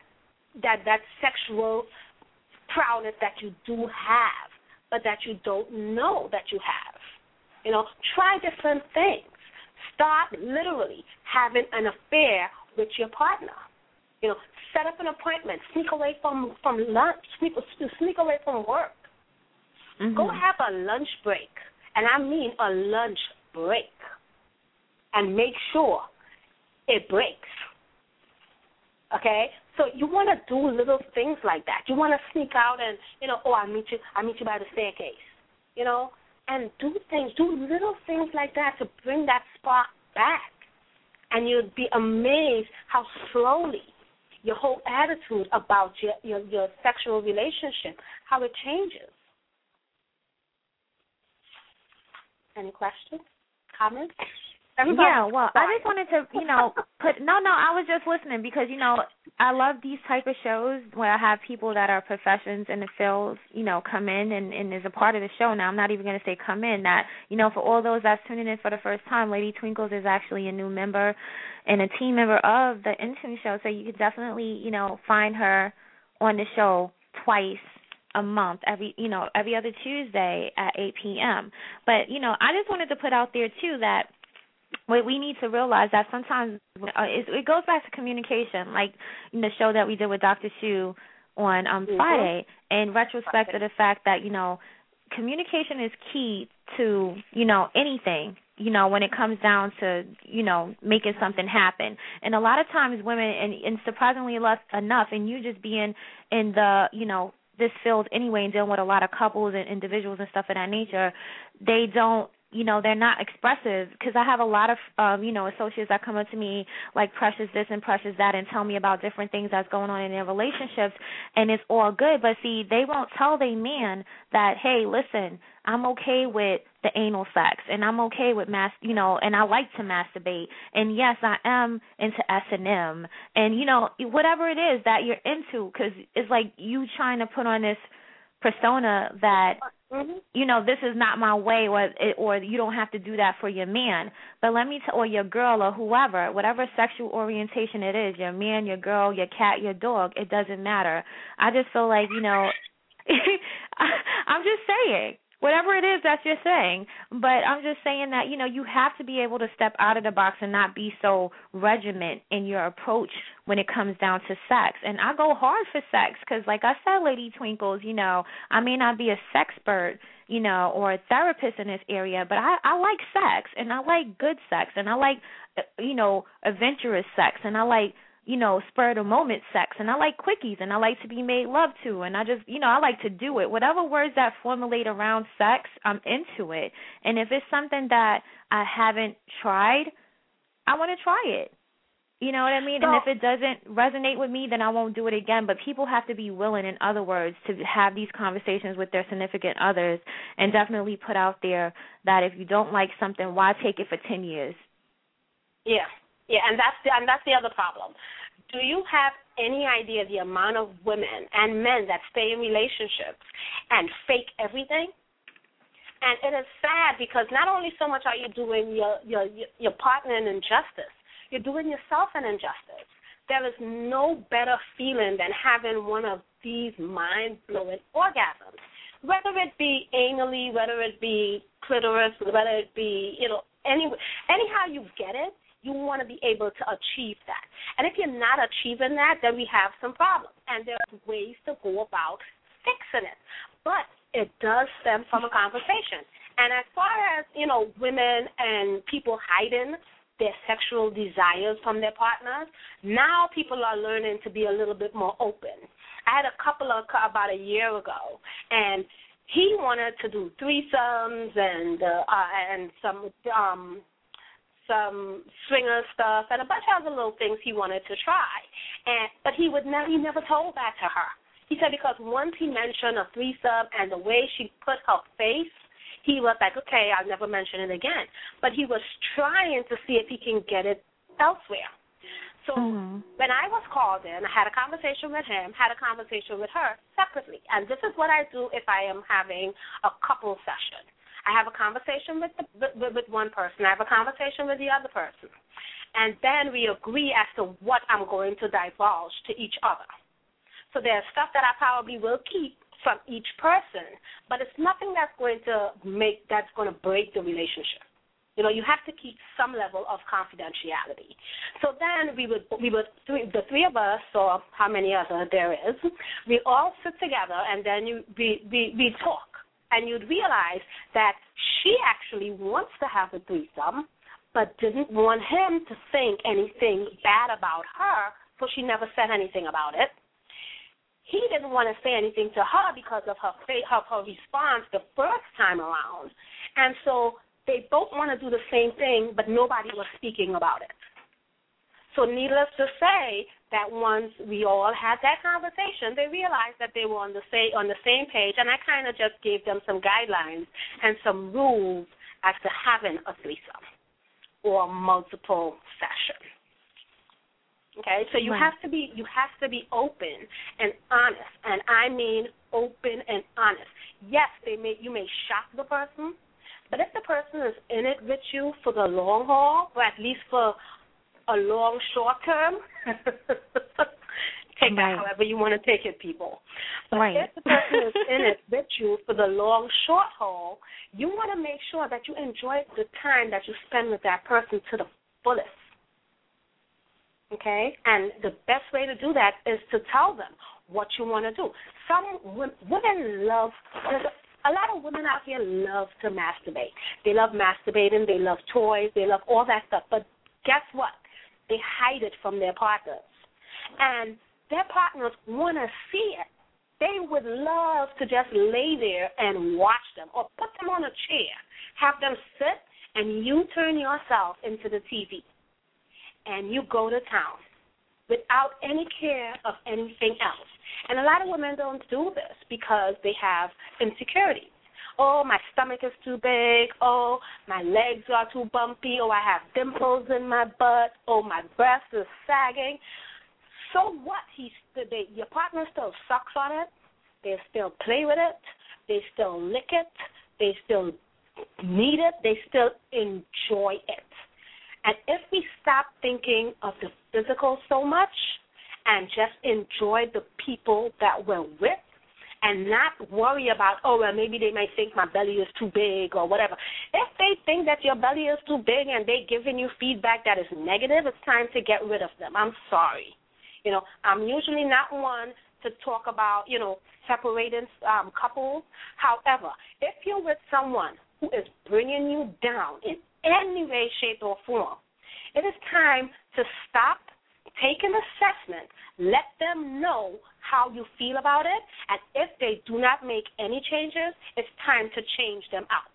sexual prowess that you do have, but that you don't know that you have. You know, try different things. Start literally having an affair with your partner. You know, set up an appointment. Sneak away from lunch. Sneak away from work. Mm-hmm. Go have a lunch break, and I mean a lunch break, and make sure it breaks. Okay? So you want to do little things like that. You want to sneak out and, I'll meet you by the staircase, and do little things like that to bring that spark back. And you'd be amazed how slowly your whole attitude about your sexual relationship, how it changes. Any questions? Comments? Everybody? Yeah, well, I just wanted to, I was just listening because, I love these type of shows where I have people that are professions in the field, come in and is a part of the show. Now, I'm not even going to say come in. That, for all those that's tuning in for the first time, Lady Twinkles is actually a new member and a team member of the Intune Show. So you could definitely, find her on the show twice a month, every other Tuesday at 8 p.m. But, I just wanted to put out there, too, that what we need to realize that sometimes it goes back to communication, like the show that we did with Dr. Shu on Friday, in retrospect of the fact that, communication is key to, anything, when it comes down to, making something happen. And a lot of times women, and surprisingly enough, and you just being in the, this field anyway and dealing with a lot of couples and individuals and stuff of that nature, they don't, they're not expressive, because I have a lot of, associates that come up to me like Precious this and Precious that and tell me about different things that's going on in their relationships, and it's all good. But, see, they won't tell their man that, hey, listen, I'm okay with the anal sex, and I'm okay with, and I like to masturbate, and, yes, I am into S&M, and, whatever it is that you're into, because it's like you trying to put on this persona that, this is not my way, or you don't have to do that for your man. But let me or your girl or whoever, whatever sexual orientation it is, your man, your girl, your cat, your dog, it doesn't matter. I just feel like, I'm just saying, whatever it is that you're saying, but I'm just saying that, you have to be able to step out of the box and not be so regiment in your approach when it comes down to sex. And I go hard for sex because, like I said, Lady Twinkles, I may not be a sexpert, or a therapist in this area, but I like sex, and I like good sex, and I like, adventurous sex, and I like, spur of the moment sex, and I like quickies, and I like to be made love to, and I just, I like to do it. Whatever words that formulate around sex, I'm into it. And if it's something that I haven't tried, I want to try it. You know what I mean? And if it doesn't resonate with me, then I won't do it again. But people have to be willing, in other words, to have these conversations with their significant others, and definitely put out there that if you don't like something, why take it for 10 years? Yeah, and that's the other problem. Do you have any idea the amount of women and men that stay in relationships and fake everything? And it is sad, because not only so much are you doing your partner an injustice, you're doing yourself an injustice. There is no better feeling than having one of these mind-blowing orgasms, whether it be anally, whether it be clitoris, whether it be, anyhow you get it. You want to be able to achieve that. And if you're not achieving that, then we have some problems. And there's ways to go about fixing it. But it does stem from a conversation. And as far as, women and people hiding their sexual desires from their partners, now people are learning to be a little bit more open. I had a couple about a year ago, and he wanted to do threesomes and some swinger stuff and a bunch of other little things he wanted to try. But he never told that to her. He said because once he mentioned a threesome and the way she put her face, he was like, okay, I'll never mention it again. But he was trying to see if he can get it elsewhere. So when I was called in, I had a conversation with him, had a conversation with her separately. And this is what I do if I am having a couple session. I have a conversation with one person. I have a conversation with the other person. And then we agree as to what I'm going to divulge to each other. So there's stuff that I probably will keep from each person, but it's nothing that's going to break the relationship. You have to keep some level of confidentiality. So then the three of us, or how many other there is, we all sit together, and then we talk. And you'd realize that she actually wants to have a threesome, but didn't want him to think anything bad about her so she never said anything about it. He didn't want to say anything to her because of her response the first time around. And so they both want to do the same thing, but nobody was speaking about it. So needless to say that once we all had that conversation, they realized that they were on the same page, and I kind of just gave them some guidelines and some rules as to having a threesome or multiple sessions. Okay, so you have to be open and honest, and I mean open and honest. Yes, you may shock the person, but if the person is in it with you for the long haul, or at least for a long short term, take that however you want to take it, people. But if the person is in it with you for the long short haul, you want to make sure that you enjoy the time that you spend with that person to the fullest. Okay? And the best way to do that is to tell them what you want to do. Some women love, a lot of women out here love to masturbate. They love masturbating, they love toys, they love all that stuff. But guess what? They hide it from their partners. And their partners want to see it. They would love to just lay there and watch them or put them on a chair, have them sit, and you turn yourself into the TV. And you go to town without any care of anything else. And a lot of women don't do this because they have insecurities. Oh, my stomach is too big. Oh, my legs are too bumpy. Oh, I have dimples in my butt. Oh, my breast is sagging. So what? Your partner still sucks on it. They still play with it. They still lick it. They still need it. They still enjoy it. And if we stop thinking of the physical so much and just enjoy the people that we're with and not worry about, oh, well, maybe they might think my belly is too big or whatever. If they think that your belly is too big and they're giving you feedback that is negative, it's time to get rid of them. I'm sorry. I'm usually not one to talk about, separating couples. However, if you're with someone who is bringing you down in any way, shape, or form, it is time to stop, take an assessment, let them know how you feel about it, and if they do not make any changes, it's time to change them out.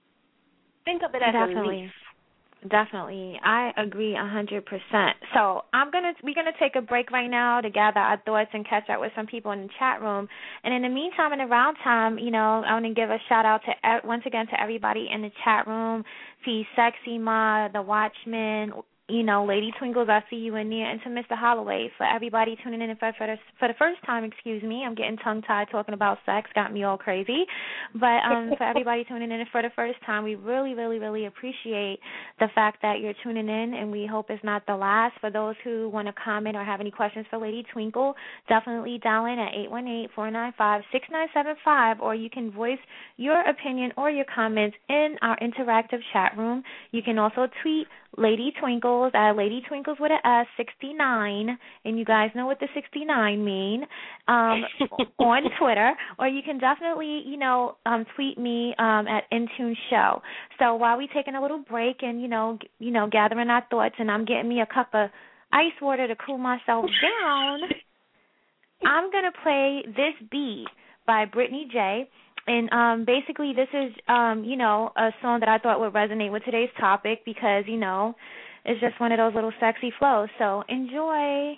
Think of it as a leaf. Definitely. I agree 100%. So we're gonna take a break right now to gather our thoughts and catch up with some people in the chat room. And in the meantime, in the round time, I want to give a shout out to once again to everybody in the chat room. P Sexy Ma, the Watchman, Lady Twinkles, I see you in there, and to Mr. Holloway. For everybody tuning in for the first time, I'm getting tongue-tied talking about sex, got me all crazy. But for everybody tuning in for the first time, we really, really, really appreciate the fact that you're tuning in, and we hope it's not the last. For those who want to comment or have any questions for Lady Twinkle, definitely dial in at 818-495-6975, or you can voice your opinion or your comments in our interactive chat room. You can also tweet Lady Twinkles at Lady Twinkles with an S 69, and you guys know what the 69 mean, on Twitter, or you can definitely, tweet me at Intune Show. So while we taking a little break and gathering our thoughts, and I'm getting me a cup of ice water to cool myself down, I'm gonna play this beat by Brittany J. And basically this is, a song that I thought would resonate with today's topic because, it's just one of those little sexy flows. So enjoy.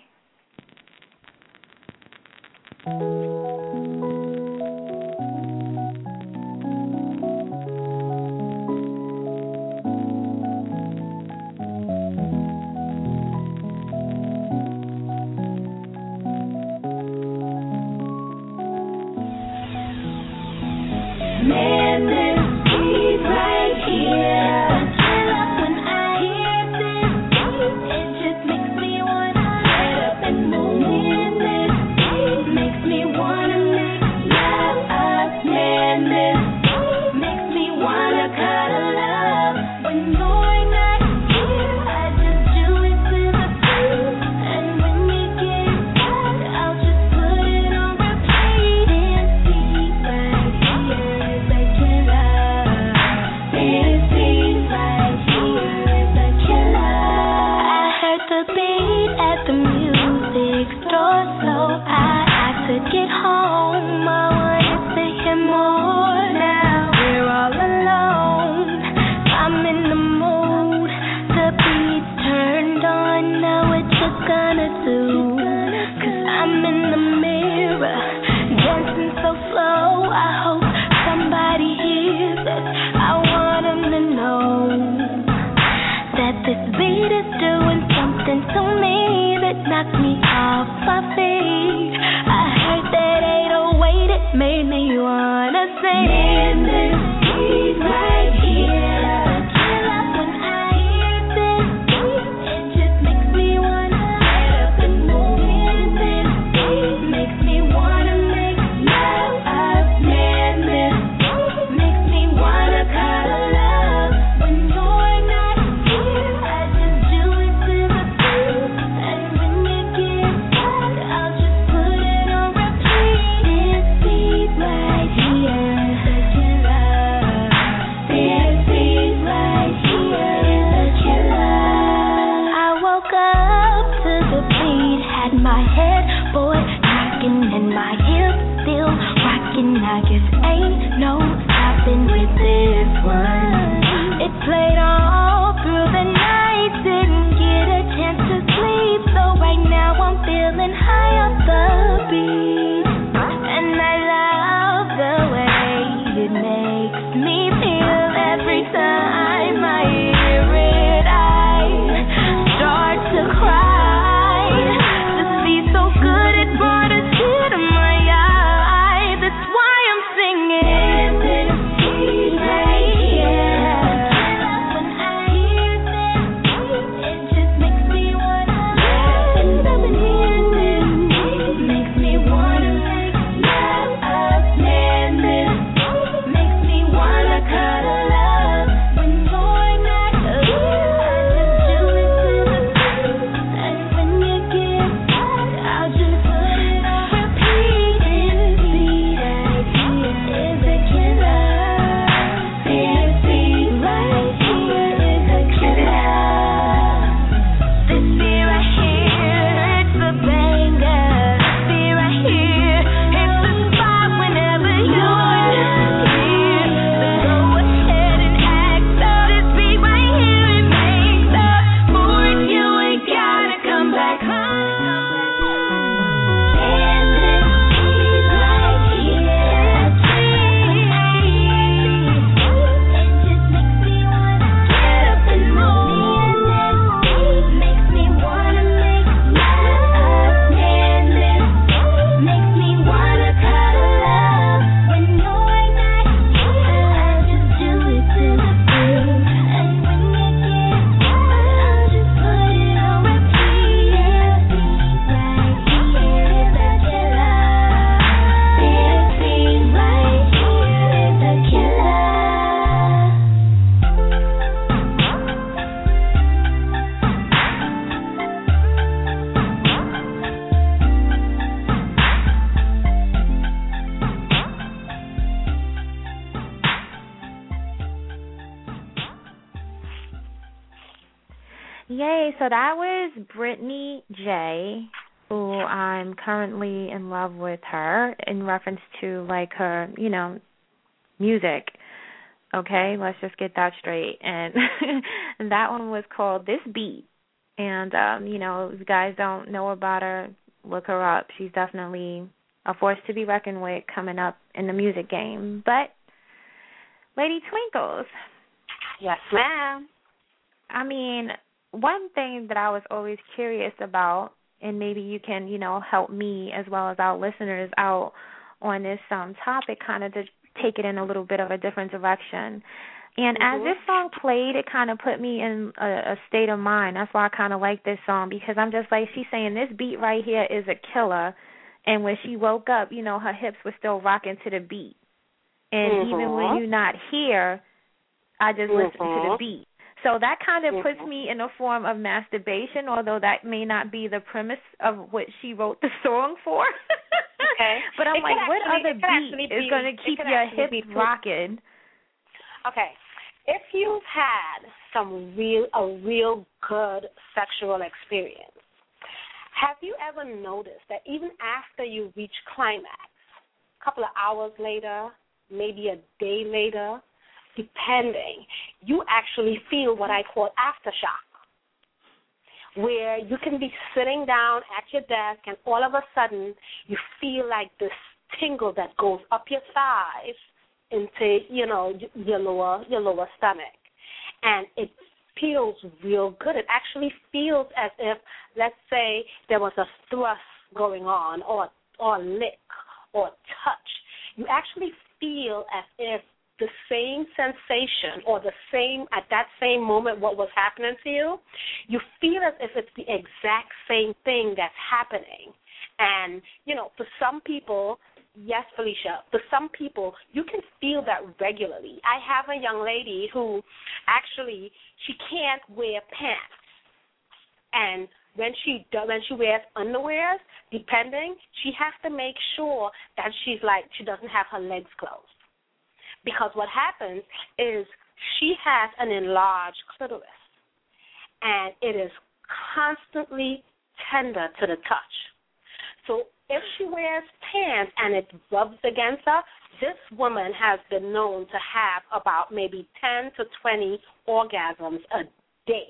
Man, this beat right here. I love when I hear this beat. It just makes me wanna get up and move. Man, this beat makes me wanna make love. Man, this beat makes me wanna cuddle up. When you're not here, I just do it to the beat. And when you get back, I'll just put it on repeat and see right here. Can I could get home, I wanted to hear more. Now we're all alone. I'm in the mood. The beat's turned on. Now what you gonna do? 'Cause I'm in the mirror, dancing so slow. I hope somebody hears it. I want 'em to know that this beat is doing something to me that knocked me off my feet. I heard that 808, it made me wanna sing. Man, this beat right here, killer. When I hear this beat, it just makes me wanna get up and move. This beat makes me wanna make love. Man, this beat makes me wanna cuddle love. When you're not here, I just do it to the beat. And when you get back, I'll just put it on repeat. This beat right here is a killer. This beat right here is a killer. I woke up to the beat, had my head boy knocking and my hips still rocking. I guess ain't no stopping with this one. It played all through the night, didn't get a chance to sleep, so right now I'm feeling high on the beat. And I love the way it makes me feel every time I hear it. I start to cry. This beat's so good, it brought a tear to my eye. That's why I'm singing. This beat right here. When I hear this beat, it just makes me wanna laugh. And up in here, this beat makes me wanna make love. Man, this beat makes me wanna cuddle love. When you're not here, I just do it to the beat. And when you get back, I'll just put it on repeat. This beat right here is a killer. This beat right here is a killer. This beat right here, it's a banger. This beat right here, it's the spot whenever you're not here. So go ahead and act up. This beat right here, it makes up for it. You ain't gotta come back home. And this beat right here, it just makes me wanna get up and move. And this beat makes me wanna make love. Man, this beat makes me wanna cuddle love. When you're not here, I just do it to the beat. And when you get back, I'll just put it on repeat. This beat right here is a killer. This beat right here is a killer. Yay, so that was Brittany J, who I'm currently in love with her in reference to, like, her, music. Okay, let's just get that straight. And that one was called This Beat. And, if you guys don't know about her, look her up. She's definitely a force to be reckoned with coming up in the music game. But, Lady Twinkles. Yes, ma'am. I mean, one thing that I was always curious about, and maybe you can, help me as well as our listeners out on this topic, kind of to take it in a little bit of a different direction. And as this song played, it kind of put me in a state of mind. That's why I kind of like this song, because I'm just like, she's saying this beat right here is a killer. And when she woke up, her hips were still rocking to the beat. And even when you're not here, I just listen to the beat. So that kind of puts me in a form of masturbation, although that may not be the premise of what she wrote the song for. Okay. But I'm like, what other beat is going to keep your hips rocking? Okay. If you've had a real good sexual experience, Have you ever noticed that even after you reach climax, a couple of hours later, maybe a day later, depending, you actually feel what I call aftershock, where you can be sitting down at your desk and all of a sudden you feel like this tingle that goes up your thighs into, your lower stomach. And it feels real good. It actually feels as if, let's say, there was a thrust going on or a lick or touch. You actually feel as if the same sensation or at that same moment what was happening to you, you feel as if it's the exact same thing that's happening. And, for some people, yes, Felicia, for some people, you can feel that regularly. I have a young lady who actually, she can't wear pants. And when she wears underwear, depending, she has to make sure that she doesn't have her legs closed. Because what happens is she has an enlarged clitoris, and it is constantly tender to the touch. So if she wears pants and it rubs against her, this woman has been known to have about maybe 10 to 20 orgasms a day.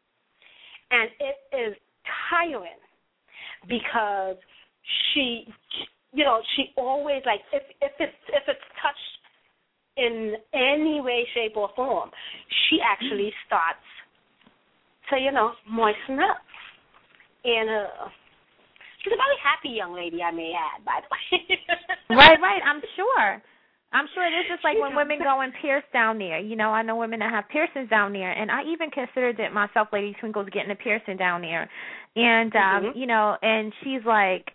And it is tiring because she always, like, if it's touched in any way, shape, or form, she actually starts to, moisten up. And she's a very happy young lady, I may add, by the way. Right, I'm sure. This is like when women go and pierce down there. I know women that have piercings down there, and I even considered it myself, Lady Twinkles, getting a piercing down there. And, and she's like,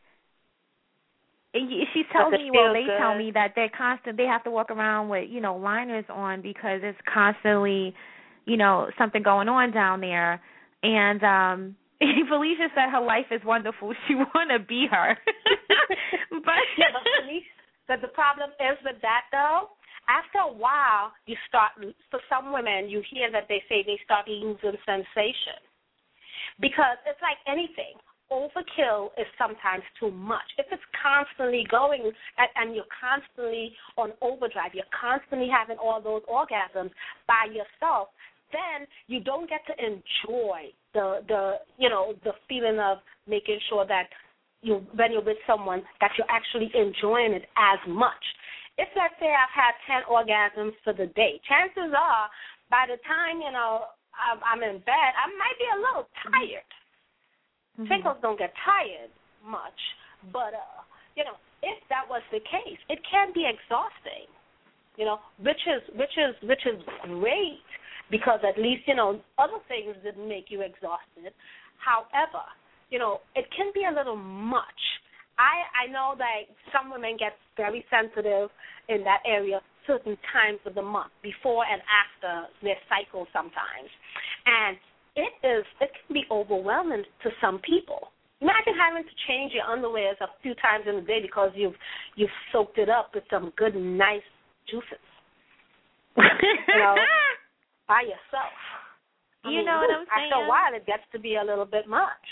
she tells me, they tell me that they have to walk around with, liners on because it's constantly, something going on down there. And Felicia said her life is wonderful. She want to be her. But the problem is with that, though, after a while, you start, for some women, you hear that they say they start losing sensation. Because it's like anything. Overkill is sometimes too much. If it's constantly going and you're constantly on overdrive, you're constantly having all those orgasms by yourself, then you don't get to enjoy the feeling of making sure that when you're with someone that you're actually enjoying it as much. If, let's say, I've had 10 orgasms for the day, chances are by the time, I'm in bed, I might be a little tired. Twinkles don't get tired much, but, if that was the case, it can be exhausting, which is great because at least, other things didn't make you exhausted. However, it can be a little much. I know that some women get very sensitive in that area certain times of the month, before and after their cycle sometimes. And it can be overwhelming to some people. Imagine having to change your underwear a few times in a day because you've soaked it up with some good, nice juices. By yourself. You know what I'm saying? After a while, it gets to be a little bit much.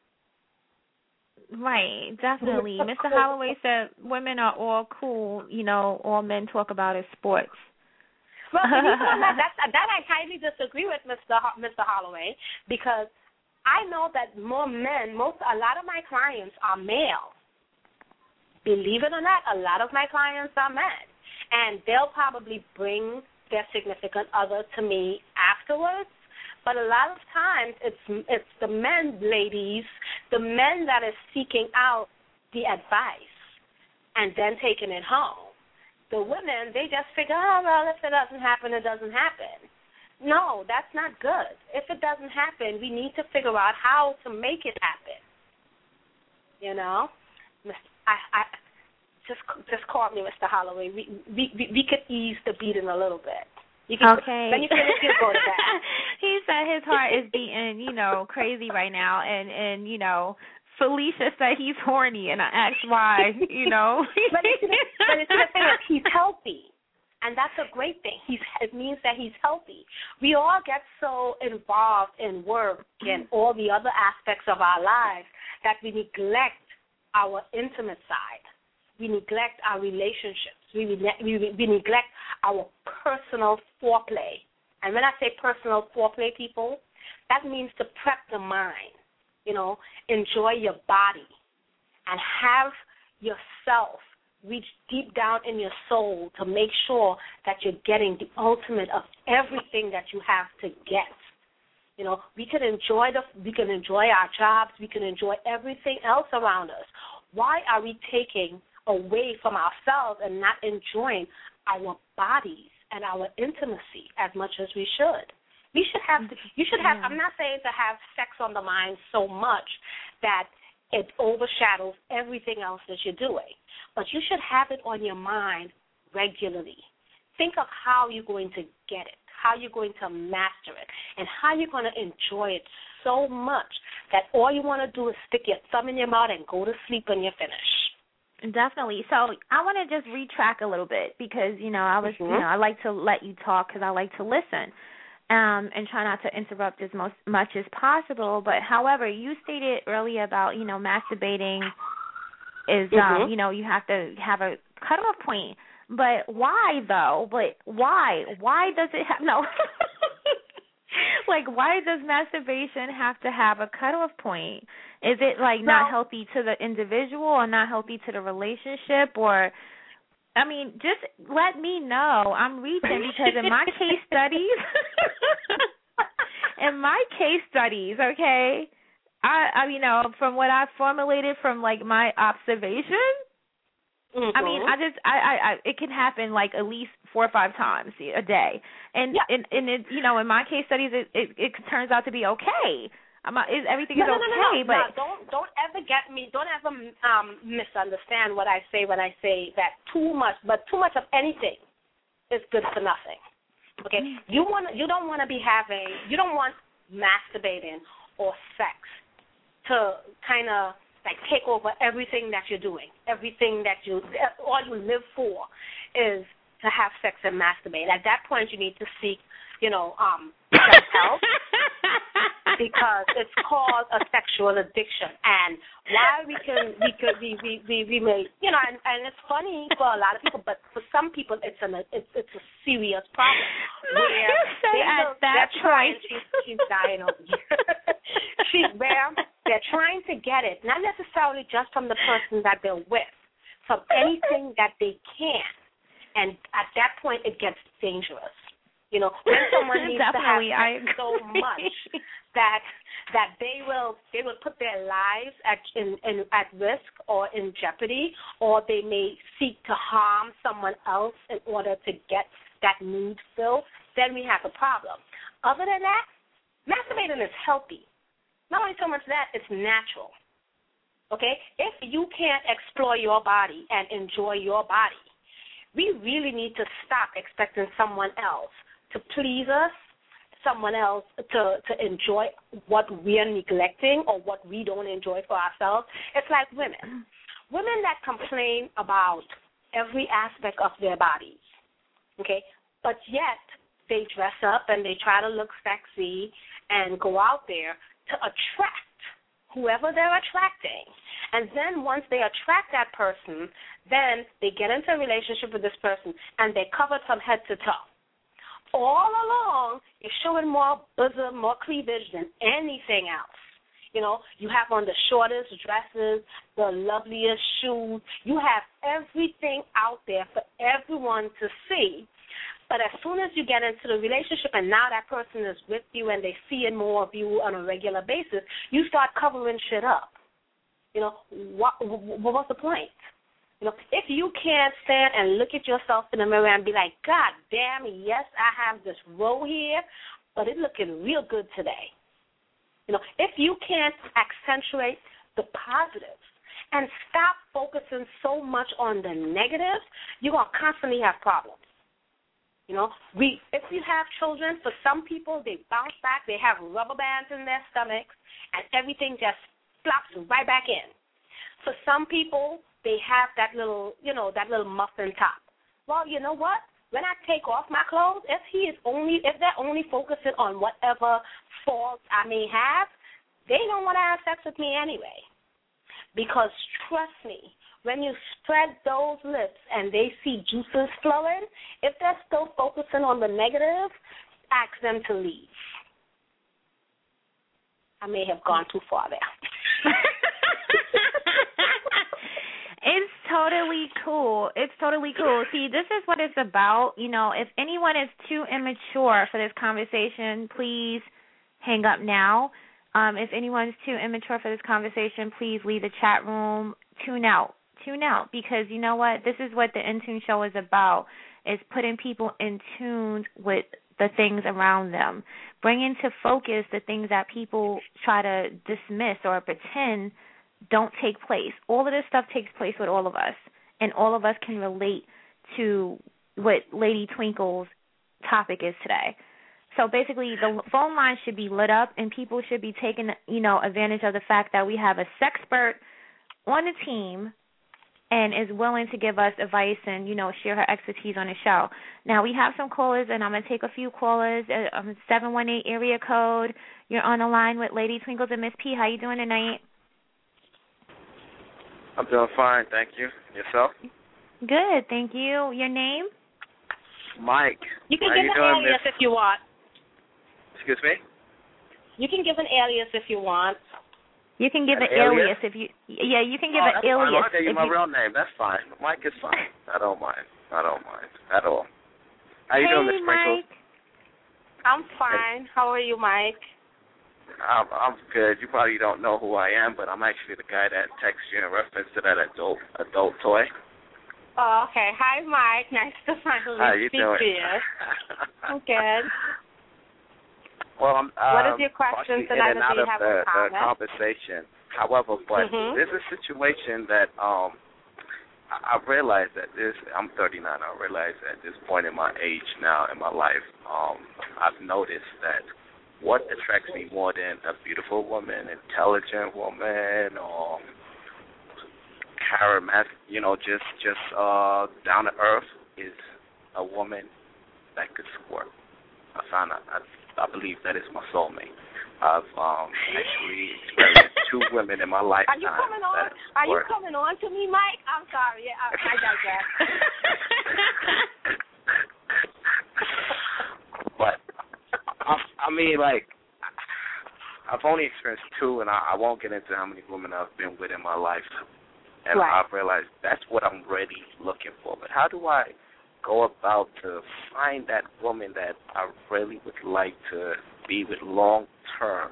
Right, definitely. Mr. Holloway said women are all cool. All men talk about is sports. Well, that I highly disagree with, Mr. Holloway, because I know that more men, a lot of my clients are male. Believe it or not, a lot of my clients are men, and they'll probably bring their significant other to me afterwards. But a lot of times it's the men, ladies, the men that is seeking out the advice and then taking it home. The women, they just figure, if it doesn't happen, it doesn't happen. No, that's not good. If it doesn't happen, we need to figure out how to make it happen. I just call me Mr. Holloway. We could ease the beating a little bit. Okay. When you finish, you go to bed. He said his heart is beating, crazy right now, and Felicia said he's horny, and I asked why, But it's the thing is, he's healthy, and that's a great thing. It means that he's healthy. We all get so involved in work and all the other aspects of our lives that we neglect our intimate side. We neglect our relationships. We neglect our personal foreplay. And when I say personal foreplay, people, that means to prep the mind, enjoy your body and have yourself reach deep down in your soul to make sure that you're getting the ultimate of everything that you have to get. We can enjoy our jobs, we can enjoy everything else around us. Why are we taking away from ourselves and not enjoying our bodies and our intimacy as much as we should? You should have, I'm not saying to have sex on the mind so much that it overshadows everything else that you're doing, but you should have it on your mind regularly. Think of how you're going to get it, how you're going to master it, and how you're going to enjoy it so much that all you want to do is stick your thumb in your mouth and go to sleep when you're finished. Definitely. So I want to just retrack a little bit because, I like to let you talk because I like to listen. And try not to interrupt as much as possible. But, however, you stated earlier about, masturbating is, you have to have a cutoff point. But why, though? But why? Why does it have no? Why does masturbation have to have a cutoff point? Is it, not healthy to the individual or not healthy to the relationship or – just let me know. I'm reaching because in my case studies, okay, I from what I've formulated from my observation, it can happen at least 4 or 5 times a day, and it, in my case studies, it turns out to be okay. Everything is okay, but don't ever misunderstand what I say when I say that too much of anything is good for nothing. Okay, you don't want masturbating or sex to kind of take over everything that you're doing. All you live for is to have sex and masturbate. At that point, you need to seek, self-help. Because it's called a sexual addiction, and while we may, and it's funny for a lot of people, but for some people it's a serious problem. She's dying over here. They're trying to get it, not necessarily just from the person that they're with, from anything that they can, and at that point it gets dangerous. When someone needs to have so much that they will put their lives at risk or in jeopardy, or they may seek to harm someone else in order to get that need filled, then we have a problem. Other than that, masturbating is healthy. Not only so much that, it's natural. Okay? If you can't explore your body and enjoy your body, we really need to stop expecting someone else to please us, someone else to enjoy what we are neglecting or what we don't enjoy for ourselves. It's like women that complain about every aspect of their bodies, okay, but yet they dress up and they try to look sexy and go out there to attract whoever they're attracting. And then once they attract that person, then they get into a relationship with this person and they're covered from head to toe. All along, you're showing more bosom, more cleavage than anything else. You have on the shortest dresses, the loveliest shoes. You have everything out there for everyone to see. But as soon as you get into the relationship and now that person is with you and they see more of you on a regular basis, you start covering shit up. What's the point? If you can't stand and look at yourself in the mirror and be like, God damn, yes, I have this row here, but it's looking real good today. If you can't accentuate the positives and stop focusing so much on the negatives, you're going to constantly have problems. If you have children, for some people, they bounce back, they have rubber bands in their stomachs, and everything just flops right back in. For some people, they have that little muffin top. Well, you know what? When I take off my clothes, if they're only focusing on whatever faults I may have, they don't want to have sex with me anyway. Because trust me, when you spread those lips and they see juices flowing, if they're still focusing on the negative, ask them to leave. I may have gone too far there. It's totally cool. It's totally cool. See, this is what it's about. You know, if anyone is too immature for this conversation, please hang up now. If anyone's too immature for this conversation, please leave the chat room. Tune out, because you know what? This is what the Intune Show is about, is putting people in tune with the things around them, bringing to focus the things that people try to dismiss or pretend don't take place. All of this stuff takes place with all of us, and all of us can relate to what Lady Twinkle's topic is today. So basically, the phone line should be lit up, and people should be taking, advantage of the fact that we have a sexpert on the team and is willing to give us advice and, share her expertise on the show. Now, we have some callers, and I'm going to take a few callers. 718 area code. You're on the line with Lady Twinkles and Miss P. How you doing tonight? I'm doing fine, thank you. Yourself? Good, thank you. Your name? Mike. You can How give you an doing, alias if you want. Excuse me? You can give an alias if you want. You can give an an alias if you. Yeah, you can give an alias. I'll give you my real name. That's fine. Mike is fine. I don't mind at all. How you doing, Miss Sprinkles? Mike. I'm fine. How are you, Mike? I'm good. You probably don't know who I am, but I'm actually the guy that texts you in reference to that adult toy. Oh, okay. Hi, Mike. Nice to finally speak to you. I'm good. Well, I'm what is your question tonight? In and out of the conversation. However, but there's a situation that I realize that I'm 39. I realize at this point in my age now in my life, I've noticed that what attracts me more than a beautiful woman, intelligent woman, or just down to earth, is a woman that could squirt. I believe that is my soulmate. I've actually experienced 2 women in my lifetime. Are you coming on to me, Mike? I'm sorry. I digress. But I've only experienced 2, and I won't get into how many women I've been with in my life. And right. I've realized that's what I'm really looking for. But how do I go about to find that woman that I really would like to be with long term?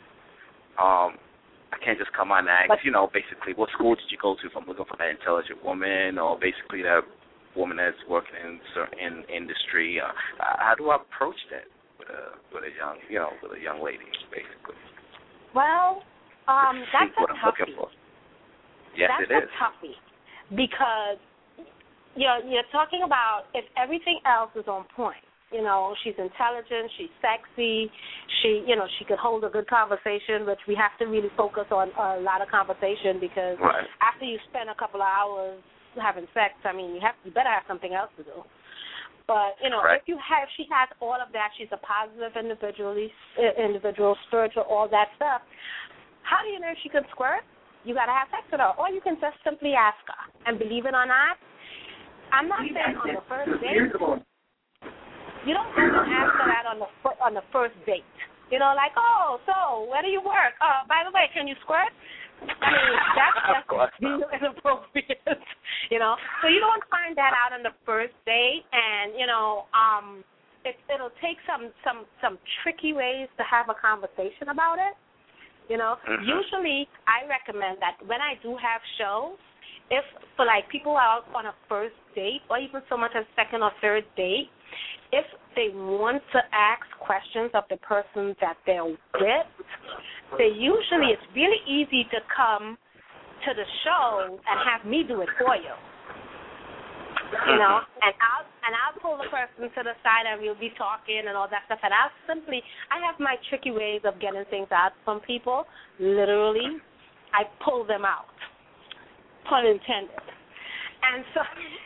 I can't just come on and ask, basically, what school did you go to if I'm looking for that intelligent woman, or basically that woman that's working in a certain industry. How do I approach that with a young lady, basically? Well, that's what a I'm toughie. looking for. Yes, that's it is. That's a toughie because you're talking about if everything else is on point. She's intelligent, she's sexy, she could hold a good conversation, which we have to really focus on a lot of conversation because after you spend a couple of hours having sex, you better have something else to do. But, if she has all of that, she's a positive individual, spiritual, all that stuff, how do you know if she could squirt? You got to have sex with her. Or you can just simply ask her. And believe it or not, I'm not saying on the first date. You don't have to ask her that on the first date. Like, oh, so where do you work? By the way, can you squirt? That's inappropriate. So you don't find that out on the first date, and it'll take some tricky ways to have a conversation about it. Usually I recommend that when I do have shows, if for people are out on a first date or even so much as second or third date, if they want to ask questions of the person that they're with, it's really easy to come to the show and have me do it for you. And I'll pull the person to the side and we'll be talking and all that stuff. And I have my tricky ways of getting things out from people. Literally, I pull them out. Pun intended. And so,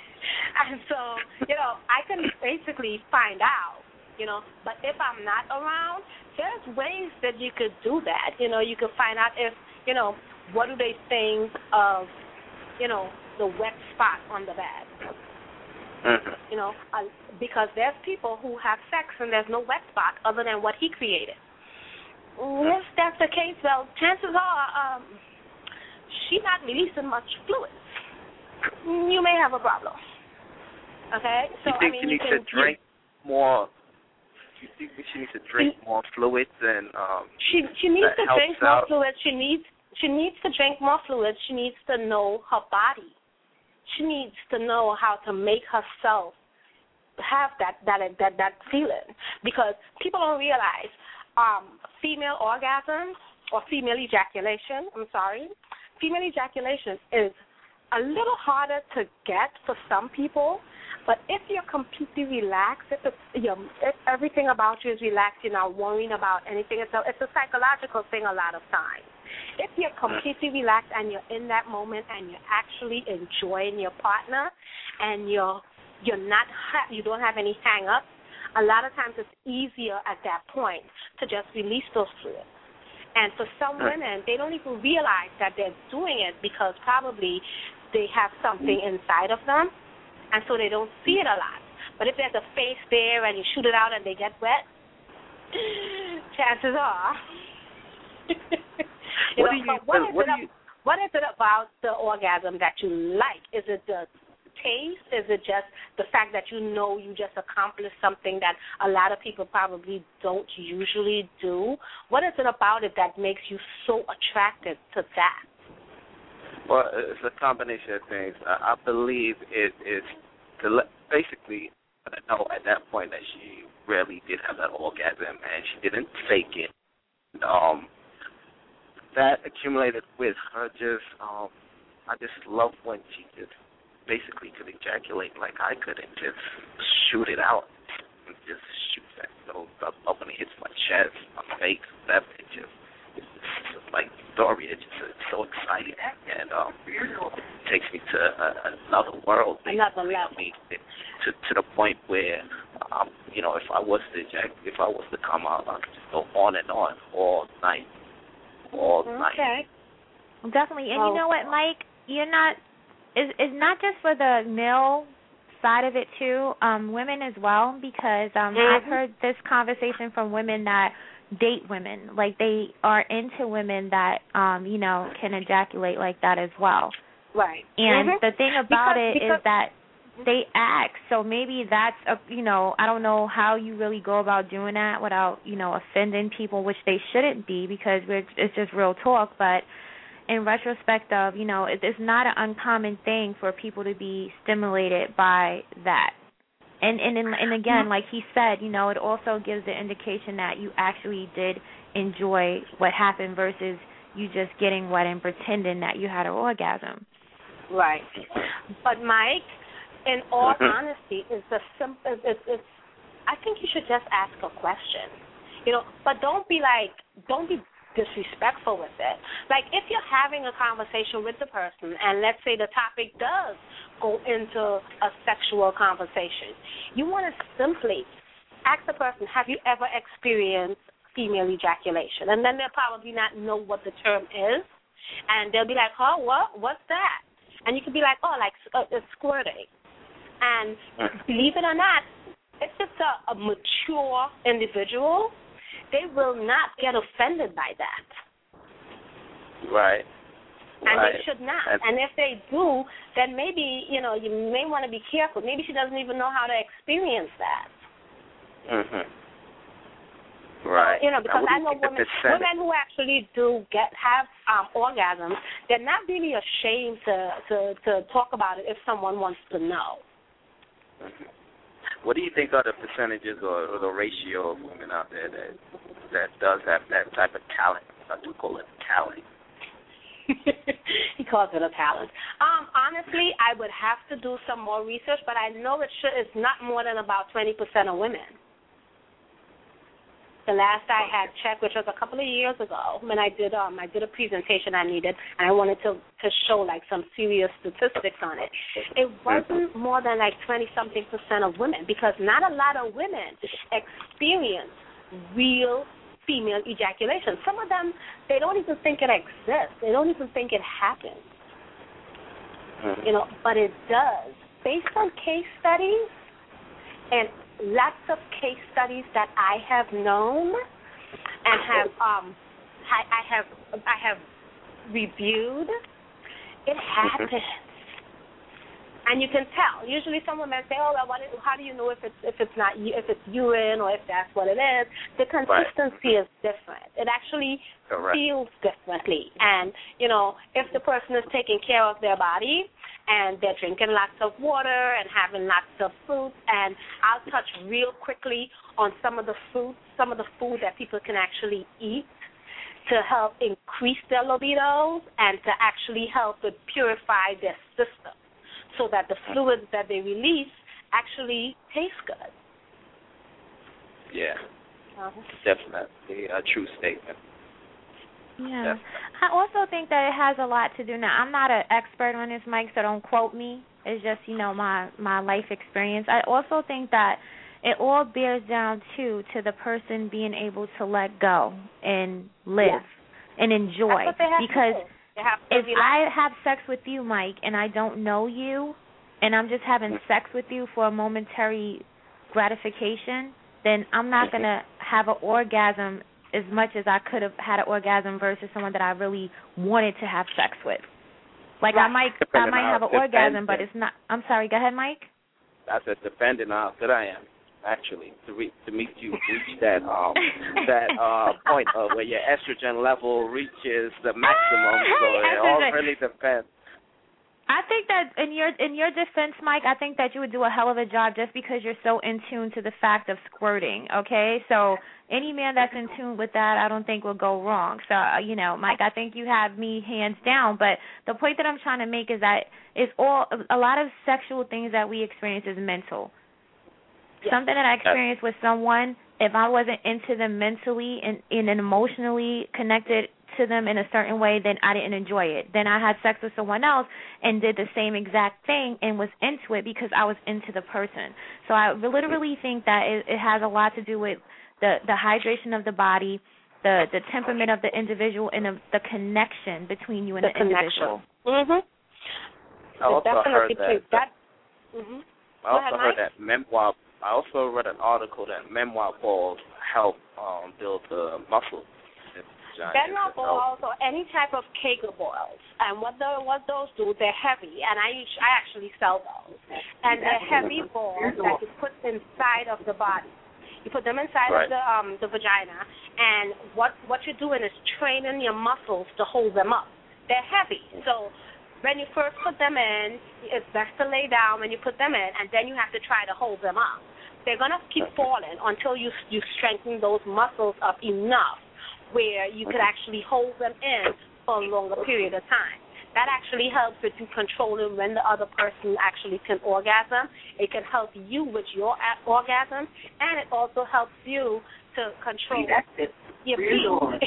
I can basically find out, but if I'm not around, there's ways that you could do that. You could find out if, what do they think of, the wet spot on the bed? Because there's people who have sex and there's no wet spot other than what he created. If that's the case, well, chances are she's not releasing much fluid. You may have a problem. Okay? So, you think she needs to drink more? You think she needs to drink more fluids and she needs to drink more fluids. She needs to drink more fluids. She needs to know her body. She needs to know how to make herself have that feeling, because people don't realize female orgasm or female ejaculation. Female ejaculation is a little harder to get for some people. But if you're completely relaxed, if everything about you is relaxed, you're not worrying about anything. It's a psychological thing a lot of times. If you're completely relaxed and you're in that moment and you're actually enjoying your partner and you don't have any hang-ups, a lot of times it's easier at that point to just release those fluids. And for some women, they don't even realize that they're doing it because probably they have something inside of them, and so they don't see it a lot. But if there's a face there and you shoot it out and they get wet, chances are. What is it about the orgasm that you like? Is it the taste? Is it just the fact that you just accomplished something that a lot of people probably don't usually do? What is it about it that makes you so attracted to that? Well, it's a combination of things. I believe it is basically I know at that point that she really did have that orgasm and she didn't fake it. That accumulated with her I just love when she just basically could ejaculate like I could and just shoot it out and just shoot that up when it hits my chest, my face, that it's just like story. It's so exciting and takes me to another world. Another level. To the point where if I was to come out, I could just go on and on all night. Okay. Definitely. And you know what, Mike? It's not just for the male side of it too, women as well, because I've heard this conversation from women that date women, like they are into women that can ejaculate like that as well. Right. And the thing about it is that they ask, so maybe that's I don't know how you really go about doing that without offending people, which they shouldn't be, because it's just real talk. But in retrospect of it's not an uncommon thing for people to be stimulated by that. And again, like he said, it also gives the indication that you actually did enjoy what happened versus you just getting wet and pretending that you had an orgasm. Right. But Mike, in all honesty, I think you should just ask a question. But don't be disrespectful with it. Like, if you're having a conversation with the person and let's say the topic does go into a sexual conversation, you want to simply ask the person, have you ever experienced female ejaculation? And then they'll probably not know what the term is, and they'll be like, oh, what's that? And you could be like, oh, it's squirting. And believe it or not, if it's a mature individual, they will not get offended by that. Right. And they should not. And if they do, then maybe, you may want to be careful. Maybe she doesn't even know how to experience that. Right. Because I know women who actually do have orgasms, they're not really ashamed to talk about it if someone wants to know. What do you think are the percentages or the ratio of women out there that does have that type of talent? I do call it talent. He calls it a talent. Honestly, I would have to do some more research, but I know it's not more than about 20% of women. The last I had checked, which was a couple of years ago, when I did a presentation I needed, and I wanted to show some serious statistics on it. It wasn't more than 20-something% of women, because not a lot of women experience real female ejaculation. Some of them, they don't even think it exists. They don't even think it happens. But it does. Based on case studies and lots of case studies that I have known and I have reviewed, it happens. And you can tell. Usually, some women say, "Oh, how do you know if it's urine or if that's what it is?" The consistency is different. It actually feels differently. And if the person is taking care of their body and they're drinking lots of water and having lots of fruits, and I'll touch real quickly on some of the food that people can actually eat to help increase their libidos and to actually help to purify their system, so that the fluids that they release actually taste good. Yeah, definitely a true statement. Yeah. I also think that it has a lot to do. Now, I'm not an expert on this, Mike, so don't quote me. It's just, my life experience. I also think that it all bears down, to the person being able to let go and live and enjoy. Because if I have sex with you, Mike, and I don't know you, and I'm just having sex with you for a momentary gratification, then I'm not going to have an orgasm as much as I could have had an orgasm versus someone that I really wanted to have sex with. Like, I might have an orgasm, but it's not. I'm sorry, go ahead, Mike. I said, depending on how good I am, actually, to meet you reach that point of where your estrogen level reaches the maximum. So it all really depends. I think that in your defense, Mike, I think that you would do a hell of a job just because you're so in tune to the fact of squirting, okay? So any man that's in tune with that, I don't think will go wrong. So, Mike, I think you have me hands down. But the point that I'm trying to make is that a lot of sexual things that we experience is mental. Yes. Something that I experienced with someone, if I wasn't into them mentally and emotionally connected to them in a certain way, then I didn't enjoy it. Then I had sex with someone else and did the same exact thing and was into it because I was into the person. So I literally think that it has a lot to do with the hydration of the body, the temperament of the individual, and the connection between you and the individual. Mhm. I also heard that. I also heard that memoir. I also read an article that memoir balls help build the muscle. Memoir balls or any type of Kegel balls, and what those do, they're heavy, and I actually sell those, and they're heavy balls that you put inside of the body. You put them inside of the vagina, and what you're doing is training your muscles to hold them up. They're heavy, so when you first put them in, it's best to lay down when you put them in, and then you have to try to hold them up. They're going to keep falling until you strengthen those muscles up enough where you could actually hold them in for a longer period of time. That actually helps with you controlling when the other person actually can orgasm. It can help you with your orgasm, and it also helps you to control your pee.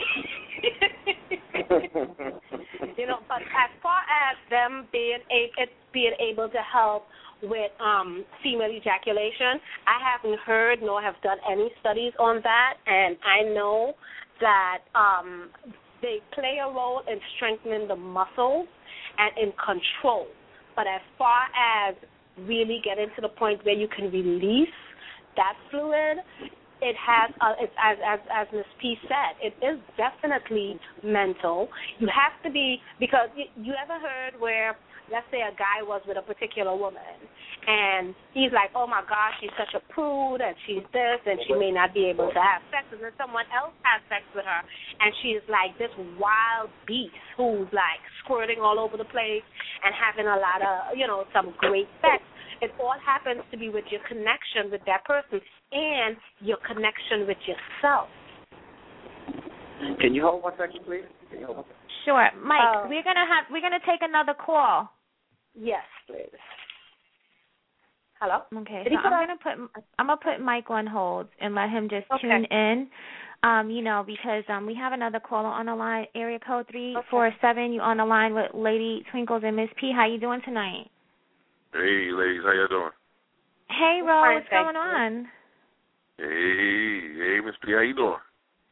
But as far as them being able to help with female ejaculation, I haven't heard nor have done any studies on that, and I know that they play a role in strengthening the muscles and in control. But as far as really getting to the point where you can release that fluid, it has, as Ms. P said, it is definitely mental. You have to be, because you ever heard where, let's say a guy was with a particular woman, and he's like, oh, my gosh, she's such a prude, and she's this, and she may not be able to have sex, and then someone else has sex with her, and she's like this wild beast who's, like, squirting all over the place and having a lot of, some great sex. It all happens to be with your connection with that person and your connection with yourself. Can you hold 1 second, please? Sure, Mike. We're gonna take another call. Yes, please. Hello. Okay. So I'm gonna put Mike on hold and let him just tune in. Because we have another caller on the line, area code 347. You on the line with Lady Twinkles and Miss P. How you doing tonight? Hey, ladies, how you doing? Hey, Ro, what's going on? Hey, Miss P, how you doing?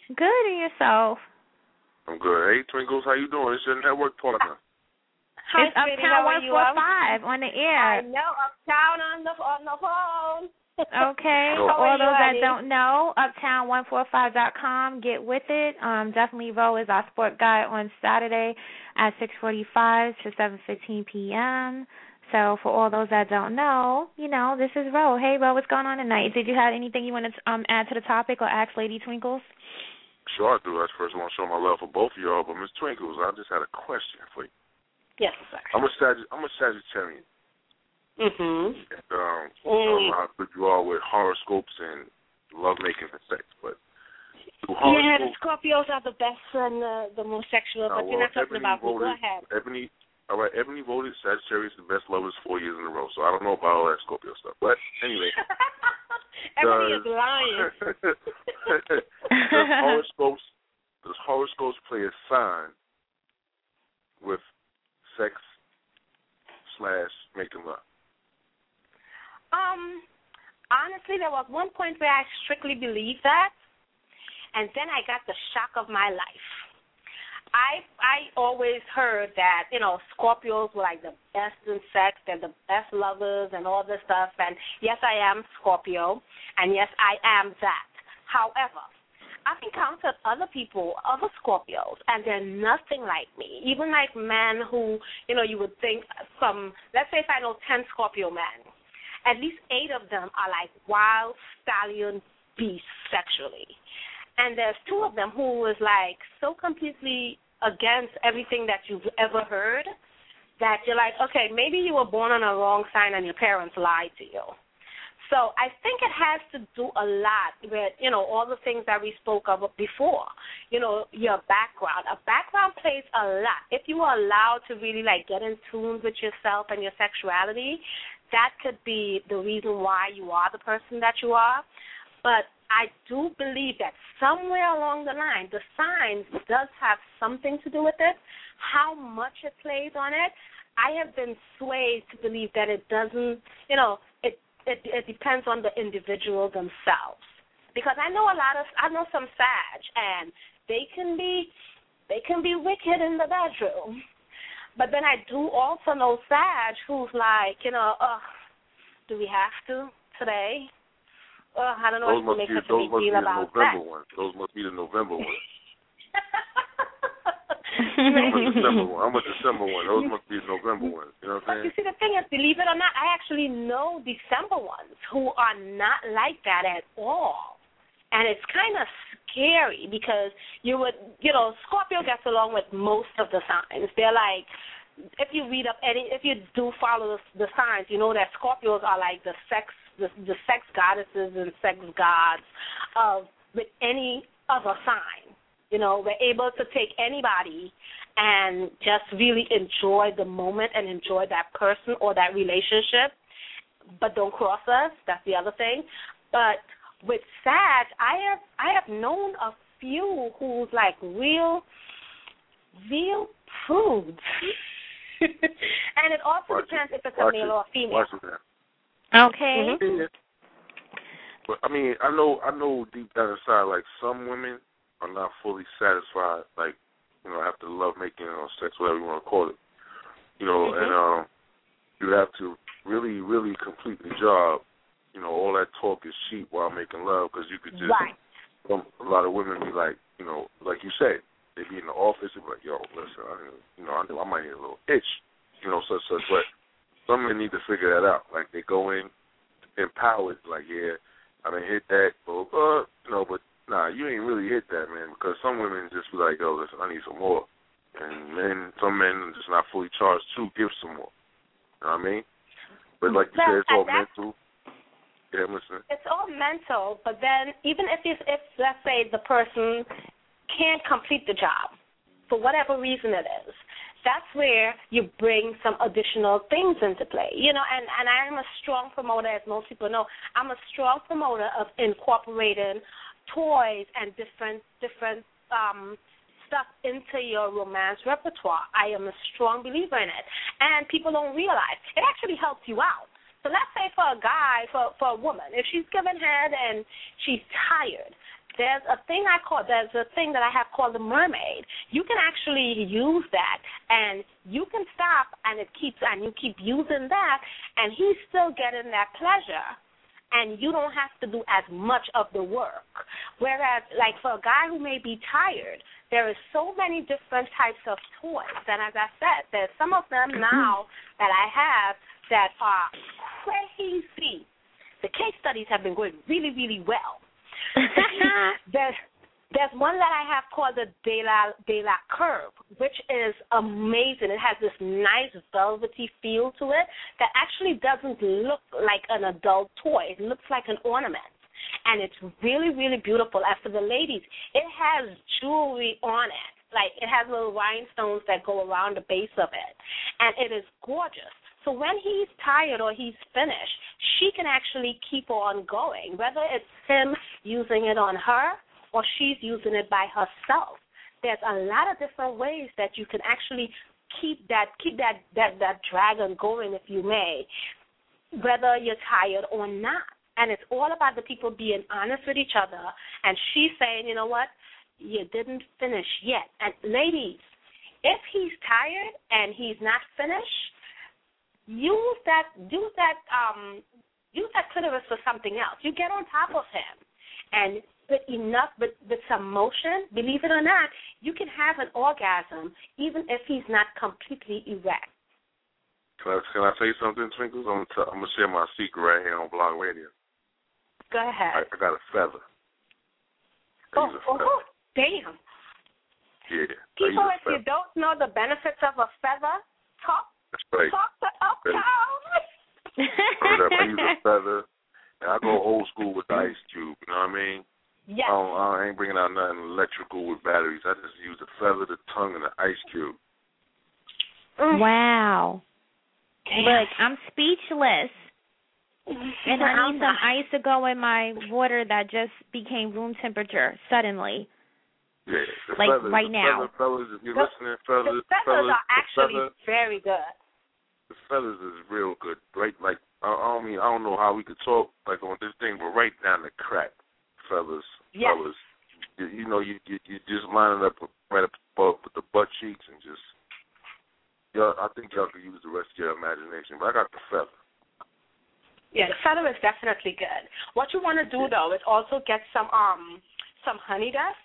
Good, and yourself? I'm good. Hey, Twinkles, how you doing? It's your network partner. Hi, It's Uptown 145 on the air. I know, Uptown on the phone. Okay, for all those that don't know, uptown145.com, get with it. Definitely Ro is our sport guy on Saturday at 6:45 to 7:15 p.m. So for all those that don't know, this is Ro. Hey, Ro, what's going on tonight? Did you have anything you want to add to the topic or ask Lady Twinkles? Sure I do. I first want to show my love for both of y'all, but Miss Twinkles, I just had a question for you. Yes, sir. I'm a Sagittarian. Mm-hmm. I don't know how good you are with horoscopes and lovemaking and sex, but do horoscopes... the Scorpios are the best and the most sexual, but you're not talking about me. Go ahead. Ebony voted Sagittarius the best lovers 4 years in a row, so I don't know about all that Scorpio stuff. But anyway... Ebony is lying. Does horoscopes play a sign with sex/making love? Honestly, there was one point where I strictly believed that, and then I got the shock of my life. I always heard that, Scorpios were like the best in sex, they're the best lovers and all this stuff, and yes, I am Scorpio, and yes, I am that. However, I've encountered other people, other Scorpios, and they're nothing like me. Even like men who, you would think from, let's say if I know 10 Scorpio men, at least 8 of them are like wild stallion beasts sexually. And there's 2 of them who is like so completely against everything that you've ever heard that you're like, okay, maybe you were born on a wrong sign and your parents lied to you. So I think it has to do a lot with, all the things that we spoke of before, your background. A background plays a lot. If you are allowed to really, get in tune with yourself and your sexuality, that could be the reason why you are the person that you are. But I do believe that somewhere along the line, the signs does have something to do with it. How much it plays on it, I have been swayed to believe that it doesn't, it depends on the individual themselves. Because I know some Sag, and they can be wicked in the bedroom. But then I do also know Sag who's like, do we have to today? I don't know if you make such a big deal about that. Those must be the November ones. I'm a December one. Those must be the November ones. You know what I'm saying? But you see, the thing is, believe it or not, I actually know December ones who are not like that at all. And it's kind of scary because Scorpio gets along with most of the signs. They're like, if you do follow the signs, you know that Scorpios are like the sex goddesses and sex gods with any other sign. We're able to take anybody and just really enjoy the moment and enjoy that person or that relationship, but don't cross us. That's the other thing. But with Sag, I have known a few who's like real prudes. And it also depends if it's a male or a female. Okay. Mm-hmm. But I mean, I know deep down inside, like some women are not fully satisfied, like after lovemaking or sex, whatever you want to call it, and you have to really, really complete the job. All that talk is cheap while making love, because you could just. Right. A lot of women be like, like you said, they be in the office and be like, yo, listen, I might need a little itch, such. But some men need to figure that out. Like they go in empowered, like, yeah, I done hit that, but nah, you ain't really hit that, man, because some women just be like, yo, listen, I need some more. And some men are just not fully charged to give some more. You know what I mean? But like you said, it's all mental. Yeah, I'm listening. It's all mental, but then even if let's say the person can't complete the job for whatever reason it is, that's where you bring some additional things into play. And I am a strong promoter, as most people know. I'm a strong promoter of incorporating toys and different stuff into your romance repertoire. I am a strong believer in it, and people don't realize it actually helps you out. So let's say for a guy, for a woman, if she's given head and she's tired, there's a thing that I have called the mermaid. You can actually use that, and you can stop, and you keep using that, and he's still getting that pleasure, and you don't have to do as much of the work. Whereas, like for a guy who may be tired, there is so many different types of toys, and as I said, there's some of them now that I have that are crazy. The case studies have been going really, really well. There's one that I have called the De La Curve, which is amazing. It has this nice velvety feel to it that actually doesn't look like an adult toy. It looks like an ornament, and it's really, really beautiful. As for the ladies, it has jewelry on it. Like, it has little rhinestones that go around the base of it, and it is gorgeous. So when he's tired or he's finished, she can actually keep on going, whether it's him using it on her or she's using it by herself. There's a lot of different ways that you can actually keep that dragon going, if you may, whether you're tired or not. And it's all about the people being honest with each other, and she's saying, you know what, you didn't finish yet. And ladies, if he's tired and he's not finished, use that clitoris for something else. You get on top of him, and with some motion, believe it or not, you can have an orgasm even if he's not completely erect. Can I say something, Twinkles? I'm gonna share my secret right here on Blog Radio. Go ahead. I got a feather. Oh, damn. Yeah. People, if you don't know the benefits of a feather, talk to Uptown. I use a feather, and I go old school with the ice cube. You know what I mean? Yes. I ain't bringing out nothing electrical with batteries. I just use the feather, the tongue, and the ice cube. Wow. Damn. Look, I'm speechless. And I need some ice to go in my water that just became room temperature suddenly. Yeah, like feathers, right now. Fellas, if you're listening, fellas, the feathers are actually very good. The feathers is real good, right? Like I don't know how we could talk like on this thing, but right down the crack, fellas. Yes. Fellas, you just line it up right up above with the butt cheeks and just. I think y'all could use the rest of your imagination, but I got the feather. Yeah, the feather is definitely good. What you want to do though is also get some honey dust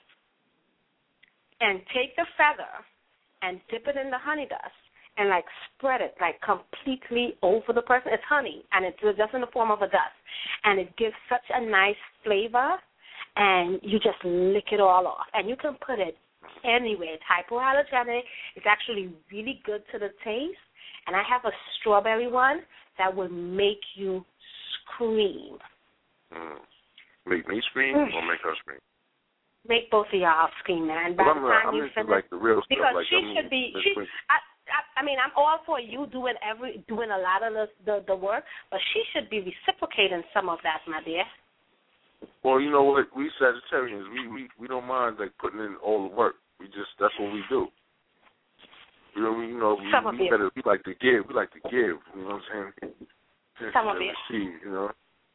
and take the feather and dip it in the honey dust and like spread it like completely over the person. It's honey and it's just in the form of a dust, and it gives such a nice flavor, and you just lick it all off, and you can put it anywhere. It's hypoallergenic. It's actually really good to the taste, and I have a strawberry one that will make you scream. Make me scream or make her scream? Make both of y'all scream, man. By the time you finish, like the real stuff, because like she should be. I mean, I'm all for you doing a lot of the work, but she should be reciprocating some of that, my dear. Well, you know what? We Sagittarians, we don't mind like putting in all the work. That's what we do. You know, we like to give. We like to give. You know what I'm saying? Some of it. You know.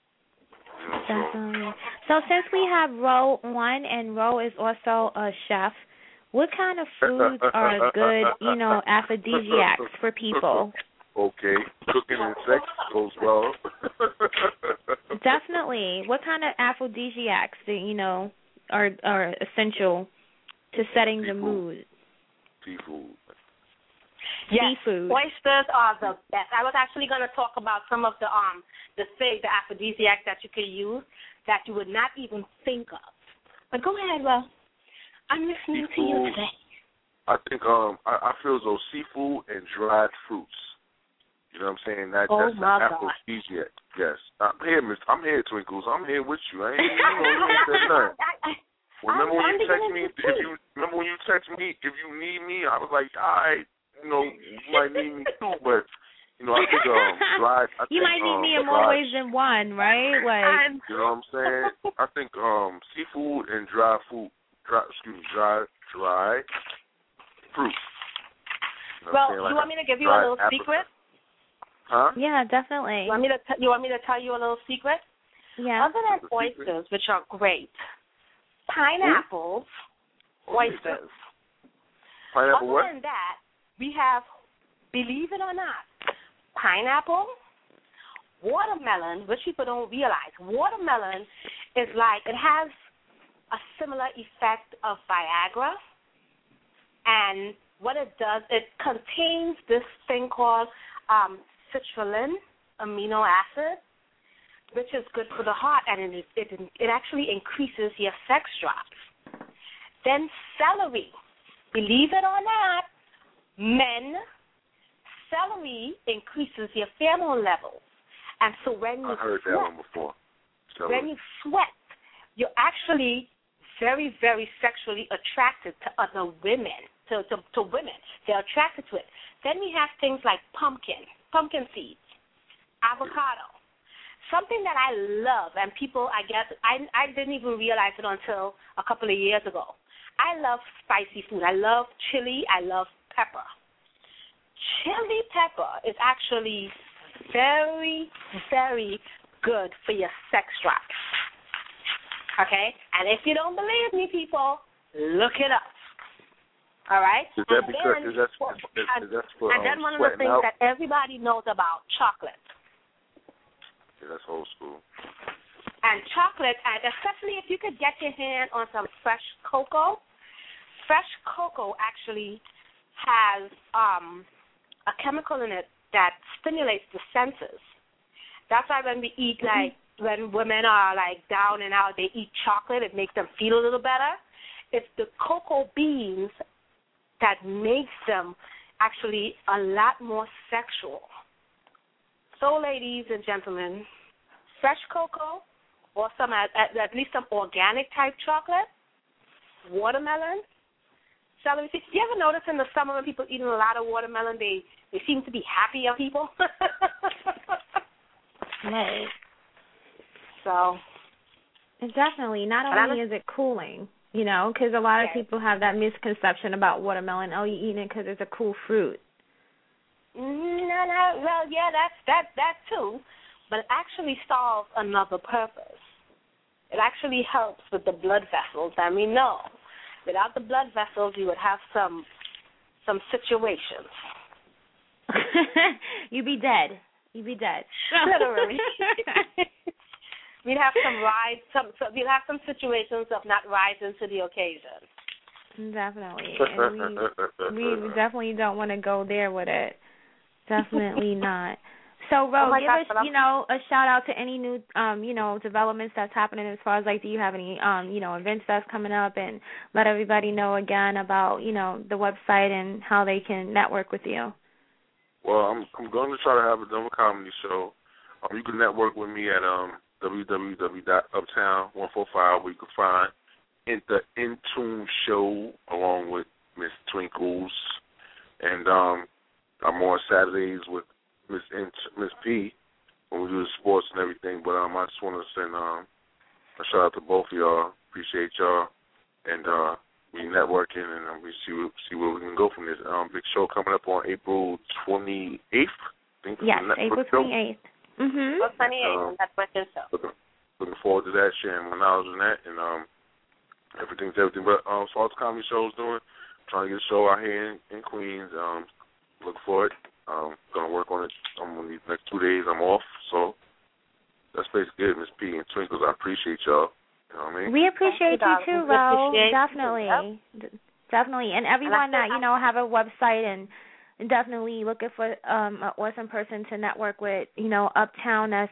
Definitely. So since we have Ro on, and Ro is also a chef, what kind of foods are good, aphrodisiacs for people? Okay, cooking and sex goes well. Definitely. What kind of aphrodisiacs are essential to setting the mood? Seafood. Yes, seafood. Oysters are the best. I was actually going to talk about some of the aphrodisiacs that you could use that you would not even think of. But go ahead, Will. I'm listening to you today. I think I feel as though seafood and dried fruits. You know what I'm saying? That's an aphrodisiac. Yes. I'm here, Twinkles. I'm here with you. I ain't said nothing. Remember when you text me, if you need me, I was like, all right, you might need me too, but I think dried. You might need me in more ways than one, right? Like, you know what I'm saying? I think seafood and dry fruit. Dry fruit. Well, you want me to give you a little secret? Huh? Yeah, definitely. You want me to tell you a little secret? Yeah. Other than oysters, which are great, pineapples, oysters. Pineapple what? Other than that, we have, believe it or not, pineapple, watermelon, which people don't realize. Watermelon is like, it has a similar effect of Viagra. And what it does, it contains this thing called citrulline amino acid, which is good for the heart, and it actually increases your sex drive. Then celery. Believe it or not, men, celery increases your pheromone levels. And so when you I heard sweat, that one before. Celery. when you sweat, you're actually very, very sexually attracted to other women, to women. They're attracted to it. Then we have things like pumpkin seeds, avocado. Something that I love, and people, I guess, I didn't even realize it until a couple of years ago. I love spicy food. I love chili. I love pepper. Chili pepper is actually very, very good for your sex drive. Okay? And if you don't believe me, people, look it up. All right? Is that because for and then one of the things out? that everybody knows about, chocolate. Yeah, that's old school. And chocolate, and especially if you could get your hand on some fresh cocoa. Fresh cocoa actually has a chemical in it that stimulates the senses. That's why when we eat, like, when women are, like, down and out, they eat chocolate, it makes them feel a little better. It's the cocoa beans that makes them actually a lot more sexual. So, ladies and gentlemen, fresh cocoa, or some at least some organic type chocolate, watermelon, celery seeds. You ever notice in the summer when people eating a lot of watermelon, they seem to be happier people? Right. So. Definitely. Not only is it cooling, you know, because a lot of people have that misconception about watermelon. Oh, you eating it because it's a cool fruit. No. Well, yeah, that too. But it actually solves another purpose. It actually helps with the blood vessels. I mean, no. Without the blood vessels, you would have some situations. You'd be dead. Literally. We'd have we'd have some situations of not rising to the occasion. Definitely. And we definitely don't want to go there with it. Definitely not. So, Ro, give us, a shout out to any new, developments that's happening as far as, like, do you have any, events that's coming up, and let everybody know again about, the website and how they can network with you. Well, I'm going to try to have a Denver comedy show. You can network with me at www.uptown145, where you can find the In-Tune Show along with Miss Twinkles. And I'm on Saturdays with Miss P when we do the sports and everything. But I just want to send a shout out to both of y'all. Appreciate y'all. And we networking, and we see where we can go from this. Big show coming up on April 28th. Yes, April 28th. April 28th. That's what this show. Looking forward to that, sharing my knowledge on that, and everything's everything. But as far as comedy shows doing, trying to get a show out here in Queens. Look for it. Gonna work on it. These next 2 days I'm off, so that's basically it, Miss P and Twinkles. I appreciate y'all. You know what I mean? We appreciate you too, Ro. Definitely. Definitely. And everyone that, have a website and definitely looking for an awesome person to network with, Uptown, that's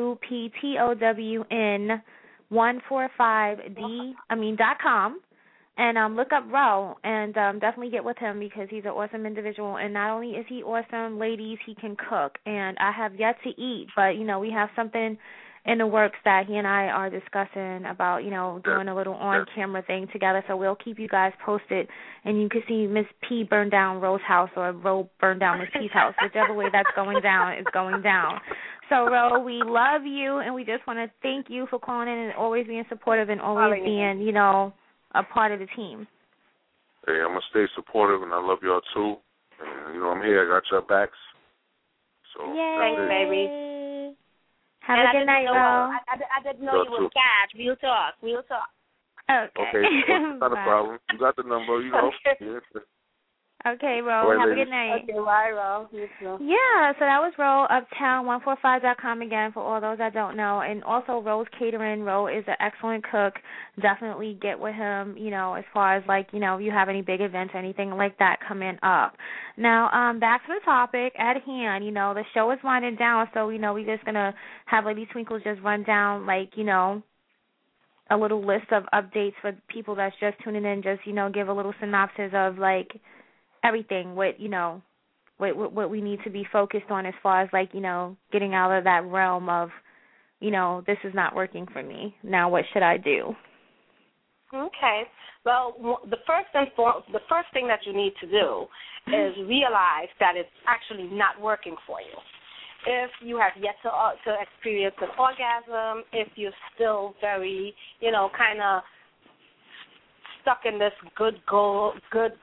UPTOWN145.com. And look up Ro and definitely get with him because he's an awesome individual. And not only is he awesome, ladies, he can cook. And I have yet to eat, but, we have something in the works that he and I are discussing about, doing a little on-camera thing together. So we'll keep you guys posted. And you can see Miss P burn down Ro's house or Ro burn down Miss P's house. Whichever way that's going down is going down. So, Ro, we love you, and we just want to thank you for calling in and always being supportive and always being, a part of the team. Hey, I'm going to stay supportive, and I love y'all, too. And, I'm here. I got your backs. So, yay. Thanks, baby. Have a good night, Ro. I didn't know you were sad. Real talk. Okay. Not a problem. You got the number, you know. Okay. Yeah. Okay, Ro. Have a good night. Okay, bye, Ro. You too. Yeah, so that was Ro, uptown145.com again for all those that don't know. And also Ro's Catering. Ro is an excellent cook. Definitely get with him, you know, as far as like, you know, if you have any big events, anything like that coming up. Now, back to the topic at hand. You know, the show is winding down, so, you know, we're just going to have Lady Twinkles just run down, like, you know, a little list of updates for people that's just tuning in, just, you know, give a little synopsis of, like, everything, what, you know, what we need to be focused on as far as, like, you know, getting out of that realm of, you know, this is not working for me. Now what should I do? Okay. Well, the first thing that you need to do is realize that it's actually not working for you. If you have yet to experience an orgasm, if you're still very, you know, kind of stuck in this good girl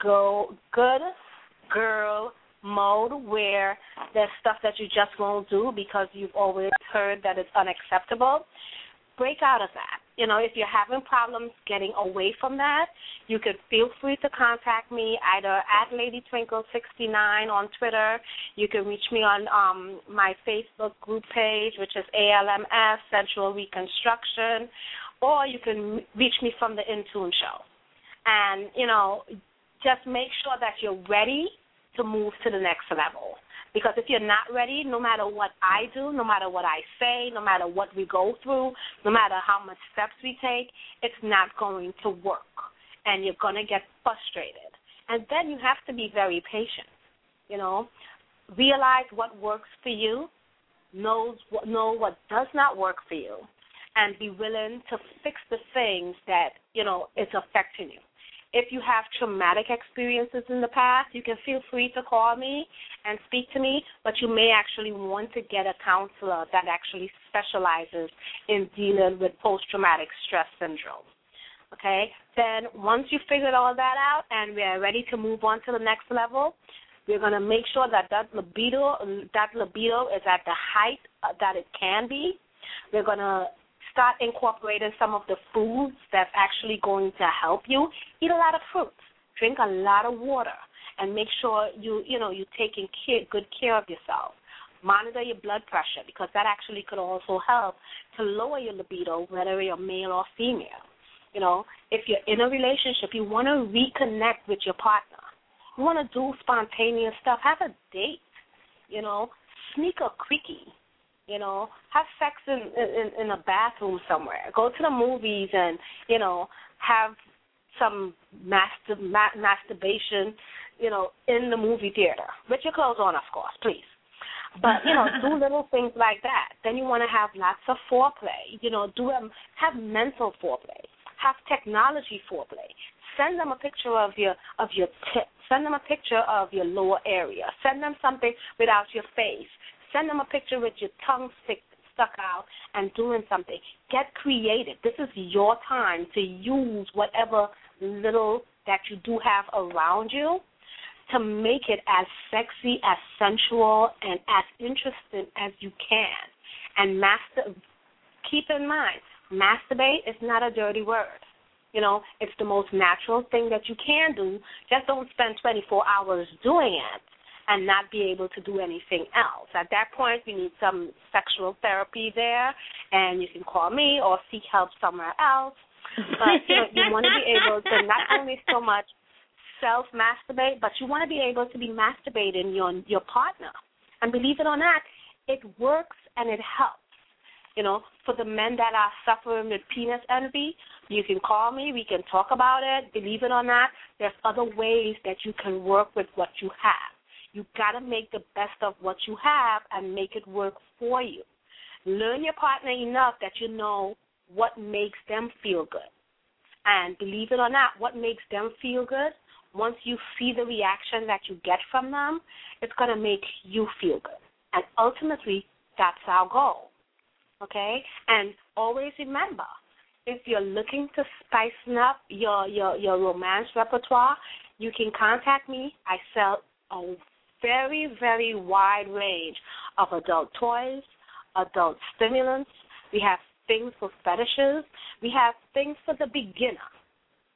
mode where there's stuff that you just won't do because you've always heard that it's unacceptable, break out of that. You know, if you're having problems getting away from that, you could feel free to contact me either at Lady Twinkle69 on Twitter. You can reach me on my Facebook group page, which is ALMS, Sensual Reconstruction, or you can reach me from the Intune Show. And, you know, just make sure that you're ready to move to the next level. Because if you're not ready, no matter what I do, no matter what I say, no matter what we go through, no matter how much steps we take, it's not going to work. And you're going to get frustrated. And then you have to be very patient, you know. Realize what works for you, know what does not work for you, and be willing to fix the things that, you know, is affecting you. If you have traumatic experiences in the past, you can feel free to call me and speak to me, but you may actually want to get a counselor that actually specializes in dealing with post-traumatic stress syndrome. Okay? Then once you figured all that out and we are ready to move on to the next level, we're going to make sure that libido is at the height that it can be. We're going to start incorporating some of the foods that's actually going to help you. Eat a lot of fruits. Drink a lot of water. And make sure you're taking good care of yourself. Monitor your blood pressure because that actually could also help to lower your libido, whether you're male or female. You know, if you're in a relationship, you want to reconnect with your partner. You want to do spontaneous stuff. Have a date. You know, sneak a quickie. You know, have sex in a bathroom somewhere. Go to the movies and, you know, have some masturbation, you know, in the movie theater. With your clothes on, of course, please. But, you know, do little things like that. Then you want to have lots of foreplay. You know, have mental foreplay. Have technology foreplay. Send them a picture of your tip. Send them a picture of your lower area. Send them something without your face. Send them a picture with your tongue stuck out and doing something. Get creative. This is your time to use whatever little that you do have around you to make it as sexy, as sensual, and as interesting as you can. And keep in mind, masturbate is not a dirty word. You know, it's the most natural thing that you can do. Just don't spend 24 hours doing it and not be able to do anything else. At that point, you need some sexual therapy there, and you can call me or seek help somewhere else. But, you know, you want to be able to not only so much self-masturbate, but you want to be able to be masturbating your partner. And believe it or not, it works and it helps. You know, for the men that are suffering with penis envy, you can call me. We can talk about it. Believe it or not, there's other ways that you can work with what you have. You got to make the best of what you have and make it work for you. Learn your partner enough that you know what makes them feel good. And believe it or not, what makes them feel good, once you see the reaction that you get from them, it's going to make you feel good. And ultimately, that's our goal. Okay? And always remember, if you're looking to spice up your romance repertoire, you can contact me. I sell a very, very wide range of adult toys, adult stimulants. We have things for fetishes. We have things for the beginner.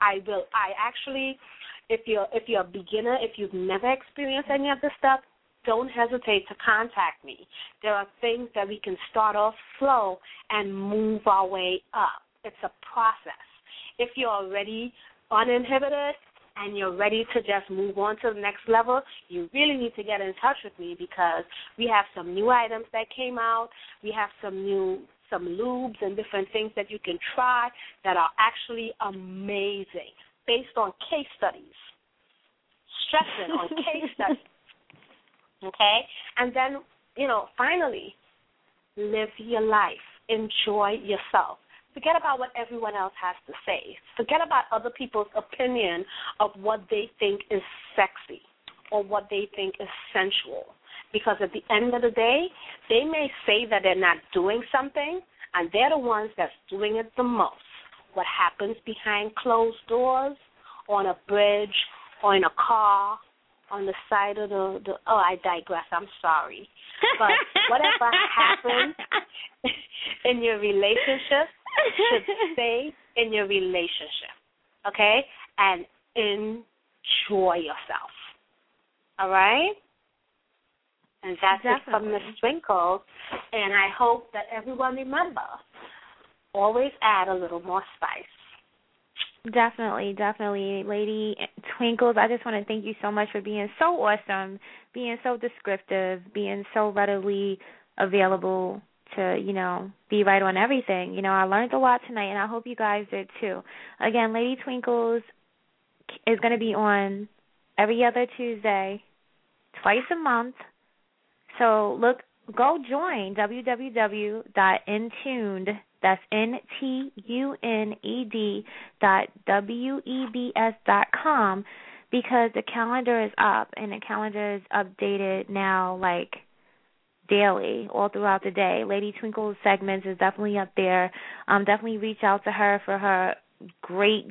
If you're a beginner, if you've never experienced any of this stuff, don't hesitate to contact me. There are things that we can start off slow and move our way up. It's a process. If you're already uninhibited and you're ready to just move on to the next level, you really need to get in touch with me because we have some new items that came out. We have some lubes and different things that you can try that are actually amazing based on case studies. Stressing on case studies. Okay? And then, finally, live your life. Enjoy yourself. Forget about what everyone else has to say. Forget about other people's opinion of what they think is sexy or what they think is sensual. Because at the end of the day, they may say that they're not doing something, and they're the ones that's doing it the most. What happens behind closed doors, on a bridge, or in a car, on the side of I digress, I'm sorry. But whatever happens in your relationship should stay in your relationship, okay? And enjoy yourself, all right? And that's it from Miss Twinkles. And I hope that everyone remember, always add a little more spice. Definitely. Lady Twinkles, I just want to thank you so much for being so awesome, being so descriptive, being so readily available to, be right on everything. I learned a lot tonight, and I hope you guys did too. Again, Lady Twinkles is going to be on every other Tuesday, twice a month. So go join www.intuned, that's NTUNED.webs.com, because the calendar is up, and the calendar is updated now daily, all throughout the day. Lady Twinkle's segments is definitely up there. Definitely reach out to her for her great,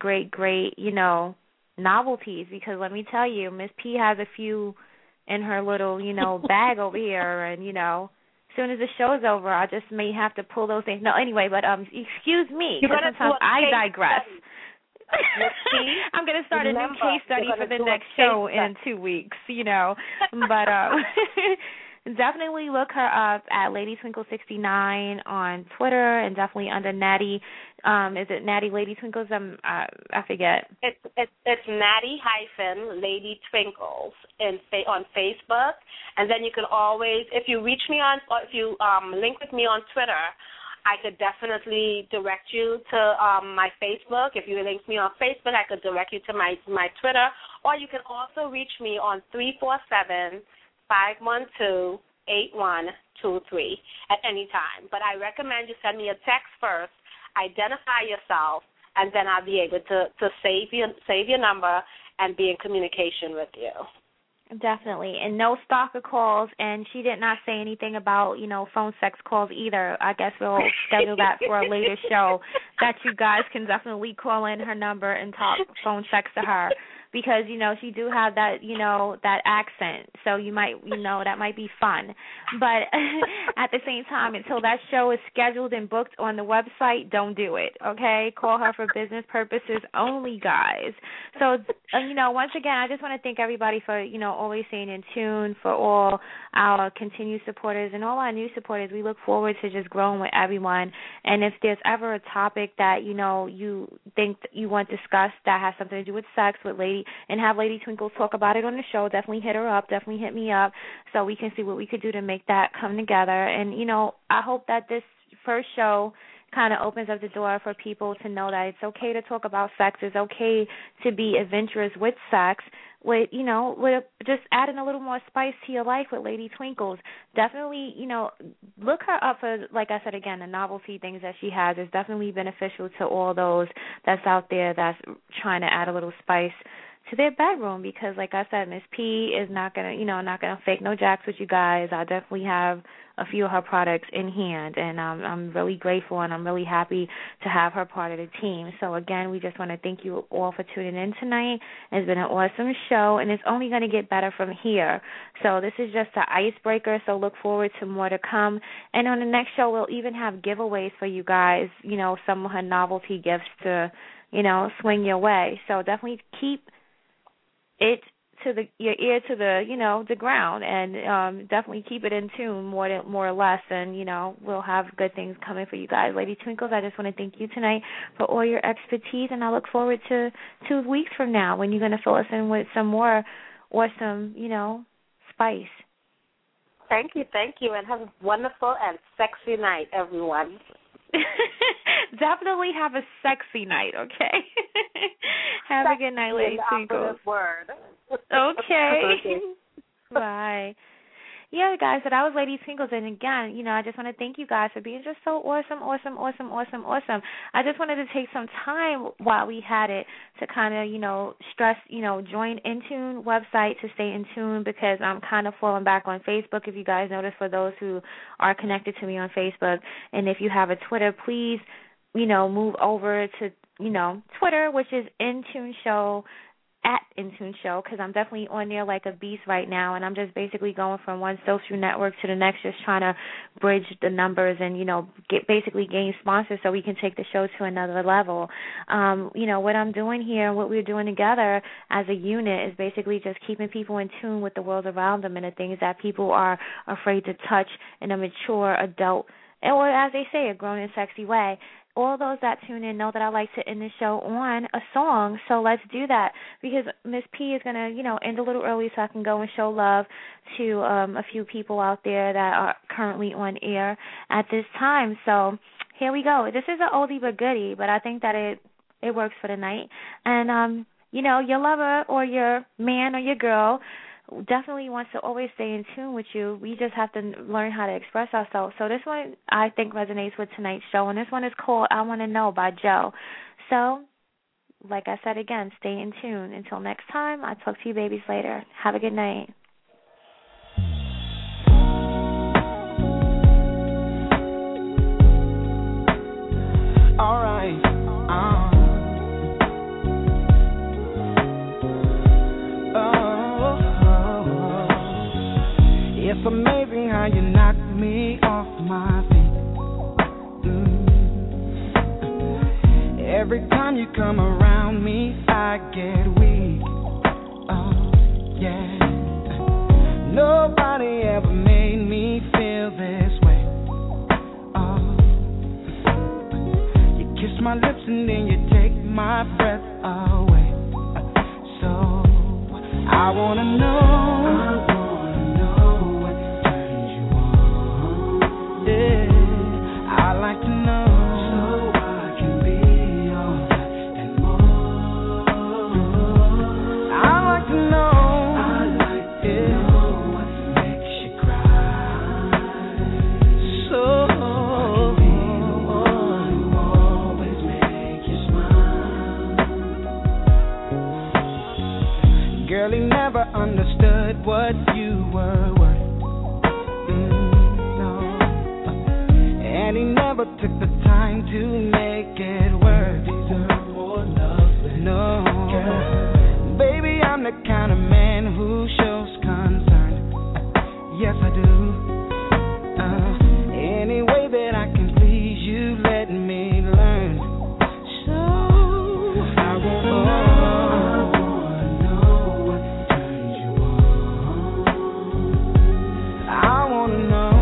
novelties, because let me tell you, Miss P has a few in her little, bag over here, and, as soon as the show's over, I just may have to pull those things. No, anyway, but excuse me, because sometimes I digress. I'm going to start a new case study for the next show in 2 weeks, but definitely look her up at Lady Twinkle 69 on Twitter, and definitely under Natty. Is it Natty Lady Twinkles? I forget. It's Natty-Lady Twinkles on Facebook, and then you can always, if you reach me on, or if you link with me on Twitter, I could definitely direct you to my Facebook. If you link me on Facebook, I could direct you to my Twitter, or you can also reach me on 347-512-8123 at any time. But I recommend you send me a text first, identify yourself, and then I'll be able to save your number and be in communication with you. Definitely. And no stalker calls, and she did not say anything about, phone sex calls either. I guess we'll schedule that for a later show, that you guys can definitely call in her number and talk phone sex to her. Because, she do have that, that accent. So you might, that might be fun. But at the same time, until that show is scheduled and booked on the website, don't do it, okay? Call her for business purposes only, guys. So, once again, I just want to thank everybody for, always staying in tune, for all our continued supporters and all our new supporters. We look forward to just growing with everyone. And if there's ever a topic that, you think you want discussed that has something to do with sex, with and have Lady Twinkles talk about it on the show, definitely hit her up, definitely hit me up, so we can see what we could do to make that come together. And, I hope that this first show kind of opens up the door for people to know that it's okay to talk about sex, it's okay to be adventurous with sex, with just adding a little more spice to your life with Lady Twinkles. Definitely, look her up for, like I said again, the novelty things that she has is definitely beneficial to all those that's out there that's trying to add a little spice to their bedroom, because like I said, Miss P is not gonna fake no jacks with you guys. I definitely have a few of her products in hand, and I'm really grateful and I'm really happy to have her part of the team. So again, we just want to thank you all for tuning in tonight. It's been an awesome show, and it's only going to get better from here. So this is just an icebreaker, so look forward to more to come. And on the next show, we'll even have giveaways for you guys, some of her novelty gifts to, swing your way. So definitely keep it your ear to the ground, and definitely keep it in tune more or less, and we'll have good things coming for you guys. Lady Twinkles, I just want to thank you tonight for all your expertise, and I look forward to 2 weeks from now when you're going to fill us in with some more awesome spice. Thank you, and have a wonderful and sexy night, everyone. Definitely have a sexy night, okay? Have a good night, Lady Twinkles. Word. Okay. Bye. Yeah, guys, so that was Lady Twinkles, and again, I just want to thank you guys for being just so awesome. I just wanted to take some time while we had it to kind of, stress, join Intune website to stay in tune, because I'm kind of falling back on Facebook, if you guys notice, for those who are connected to me on Facebook. And if you have a Twitter, please, move over to, Twitter, which is Intune Show, at Intune Show, because I'm definitely on there like a beast right now, and I'm just basically going from one social network to the next, just trying to bridge the numbers and, gain sponsors so we can take the show to another level. What I'm doing here and what we're doing together as a unit is basically just keeping people in tune with the world around them and the things that people are afraid to touch in a mature adult, or as they say, a grown and sexy way. All those that tune in know that I like to end the show on a song, so let's do that, because Miss P is going to, end a little early so I can go and show love to a few people out there that are currently on air at this time. So here we go. This is an oldie but goodie, but I think that it works for the night. And, your lover or your man or your girl definitely wants to always stay in tune with you. We just have to learn how to express ourselves. So this one, I think, resonates with tonight's show, and this one is called I Want to Know by Joe. So, like I said again, stay in tune. Until next time, I'll talk to you babies later. Have a good night. All right. It's amazing how you knock me off my feet. Every time you come around me, I get weak. Oh, yeah. Nobody ever made me feel this way. Oh, you kiss my lips and then you take my breath away. So I wanna know. I like to know, so I can be all that and more. I like to know what makes you cry, so I can be the one who always makes you smile. Girl, he never understood what you were worth. And he never took the time to make it work. Deserve more love than no. Girl. Baby, I'm the kind of man who shows concern. Yes, I do. Any way that I can please you, let me learn. So I wanna know what turns you on. I wanna know.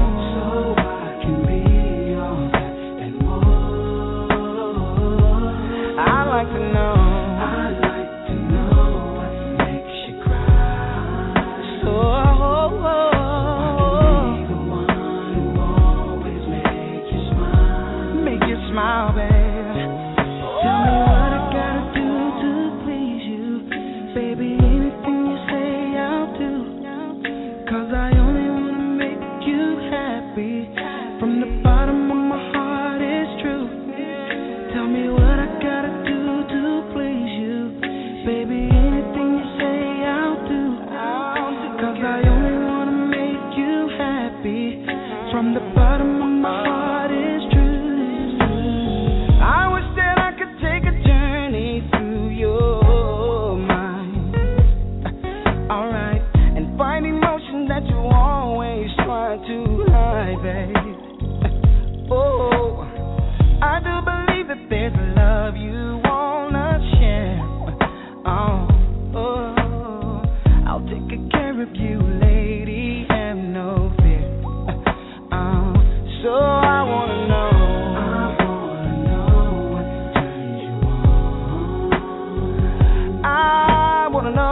I like to know what makes you cry. So I can be the one who always makes you smile. Make you smile, babe. Tell me what I gotta do to please you. Baby, anything you say I'll do. 'Cause I only wanna make you happy. From the bottom of my heart, it's true. Tell me what I gotta do to please you. Baby, anything you love you wanna share. I'll take good care of you, lady, have no fear. So I wanna know what turns you on. I wanna know.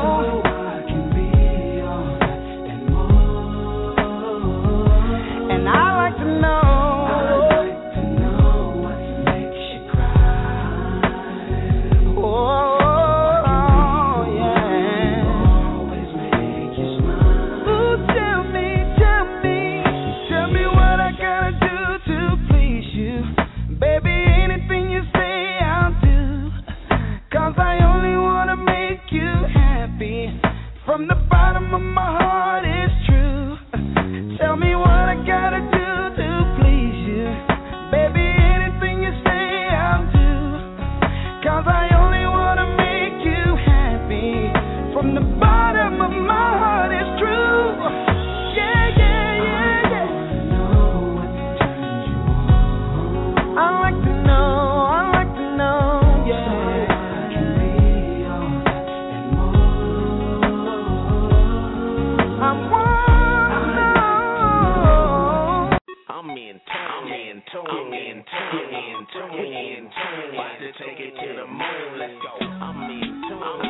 From the bottom of my heart, it's true. Tell me what I gotta do to please you. Baby, anything you say, I'll do. 'Cause I only wanna make you happy. From the bottom of my heart, it's true. Yeah, yeah, yeah, yeah. I like to know, yeah. About to take it to the moon, let's go. I'm in tune. About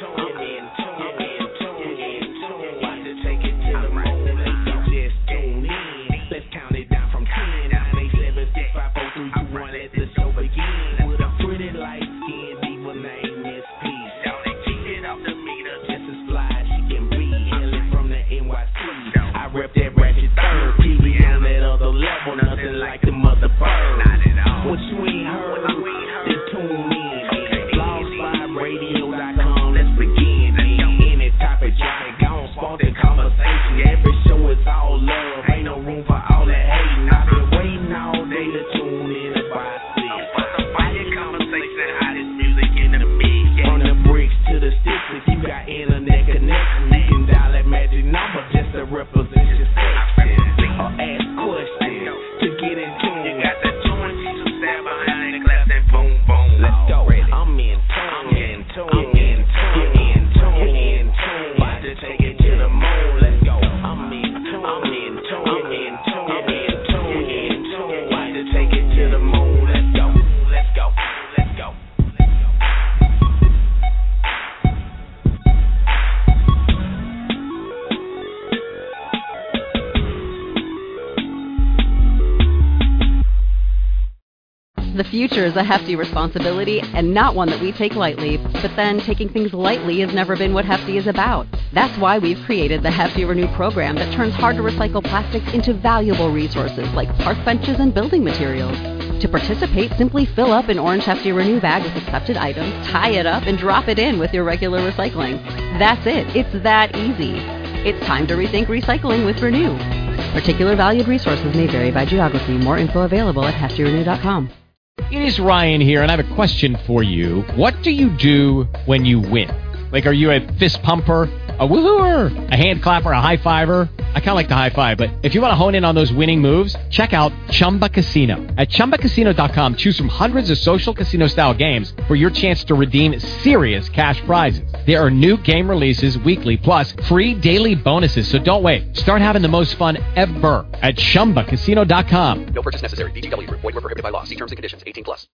to take it to the moon, let's go. Just tune in. Let's count it down from 10. 9, 8, 7, 6, 5, 4, 3, 2, 1. Let the show begin. With a pretty light skin, diva name is Peace. Y'all ain't cheated off the meter, just as fly as she can be. Hailing from the NYC. I rep that ratchet third. TV on that other level, nothing like the mother bird. What you ain't heard, then tune in. Blogspiradio.com, let's begin. Any topic, y'all gone, spark that conversation. Every show is all love, ain't no room for all that hating. I've been waiting all day to tune in about this. Fire conversation, hottest music in the mix. From the bricks to the sticks, if you got internet connection, you can dial that magic number just to represent your section. Or ask questions to get in tune. You got the behind the clap and boom, boom. Let's go. I'm in tune. About to take it to the moon. Let's go. I'm in tune. About to take it to the moon. Let's go. The future is a hefty responsibility and not one that we take lightly, but then taking things lightly has never been what Hefty is about. That's why we've created the Hefty Renew program that turns hard-to-recycle plastics into valuable resources like park benches and building materials. To participate, simply fill up an orange Hefty Renew bag with accepted items, tie it up, and drop it in with your regular recycling. That's it. It's that easy. It's time to rethink recycling with Renew. Particular valued resources may vary by geography. More info available at heftyrenew.com. It is Ryan here, and I have a question for you. What do you do when you win? Like, are you a fist pumper, a woohooer, a hand clapper, a high fiver? I kind of like the high five, but if you want to hone in on those winning moves, check out Chumba Casino. At ChumbaCasino.com, choose from hundreds of social casino-style games for your chance to redeem serious cash prizes. There are new game releases weekly, plus free daily bonuses, so don't wait. Start having the most fun ever at ChumbaCasino.com. No purchase necessary. VGW Group. Void where prohibited by law. See terms and conditions. 18+.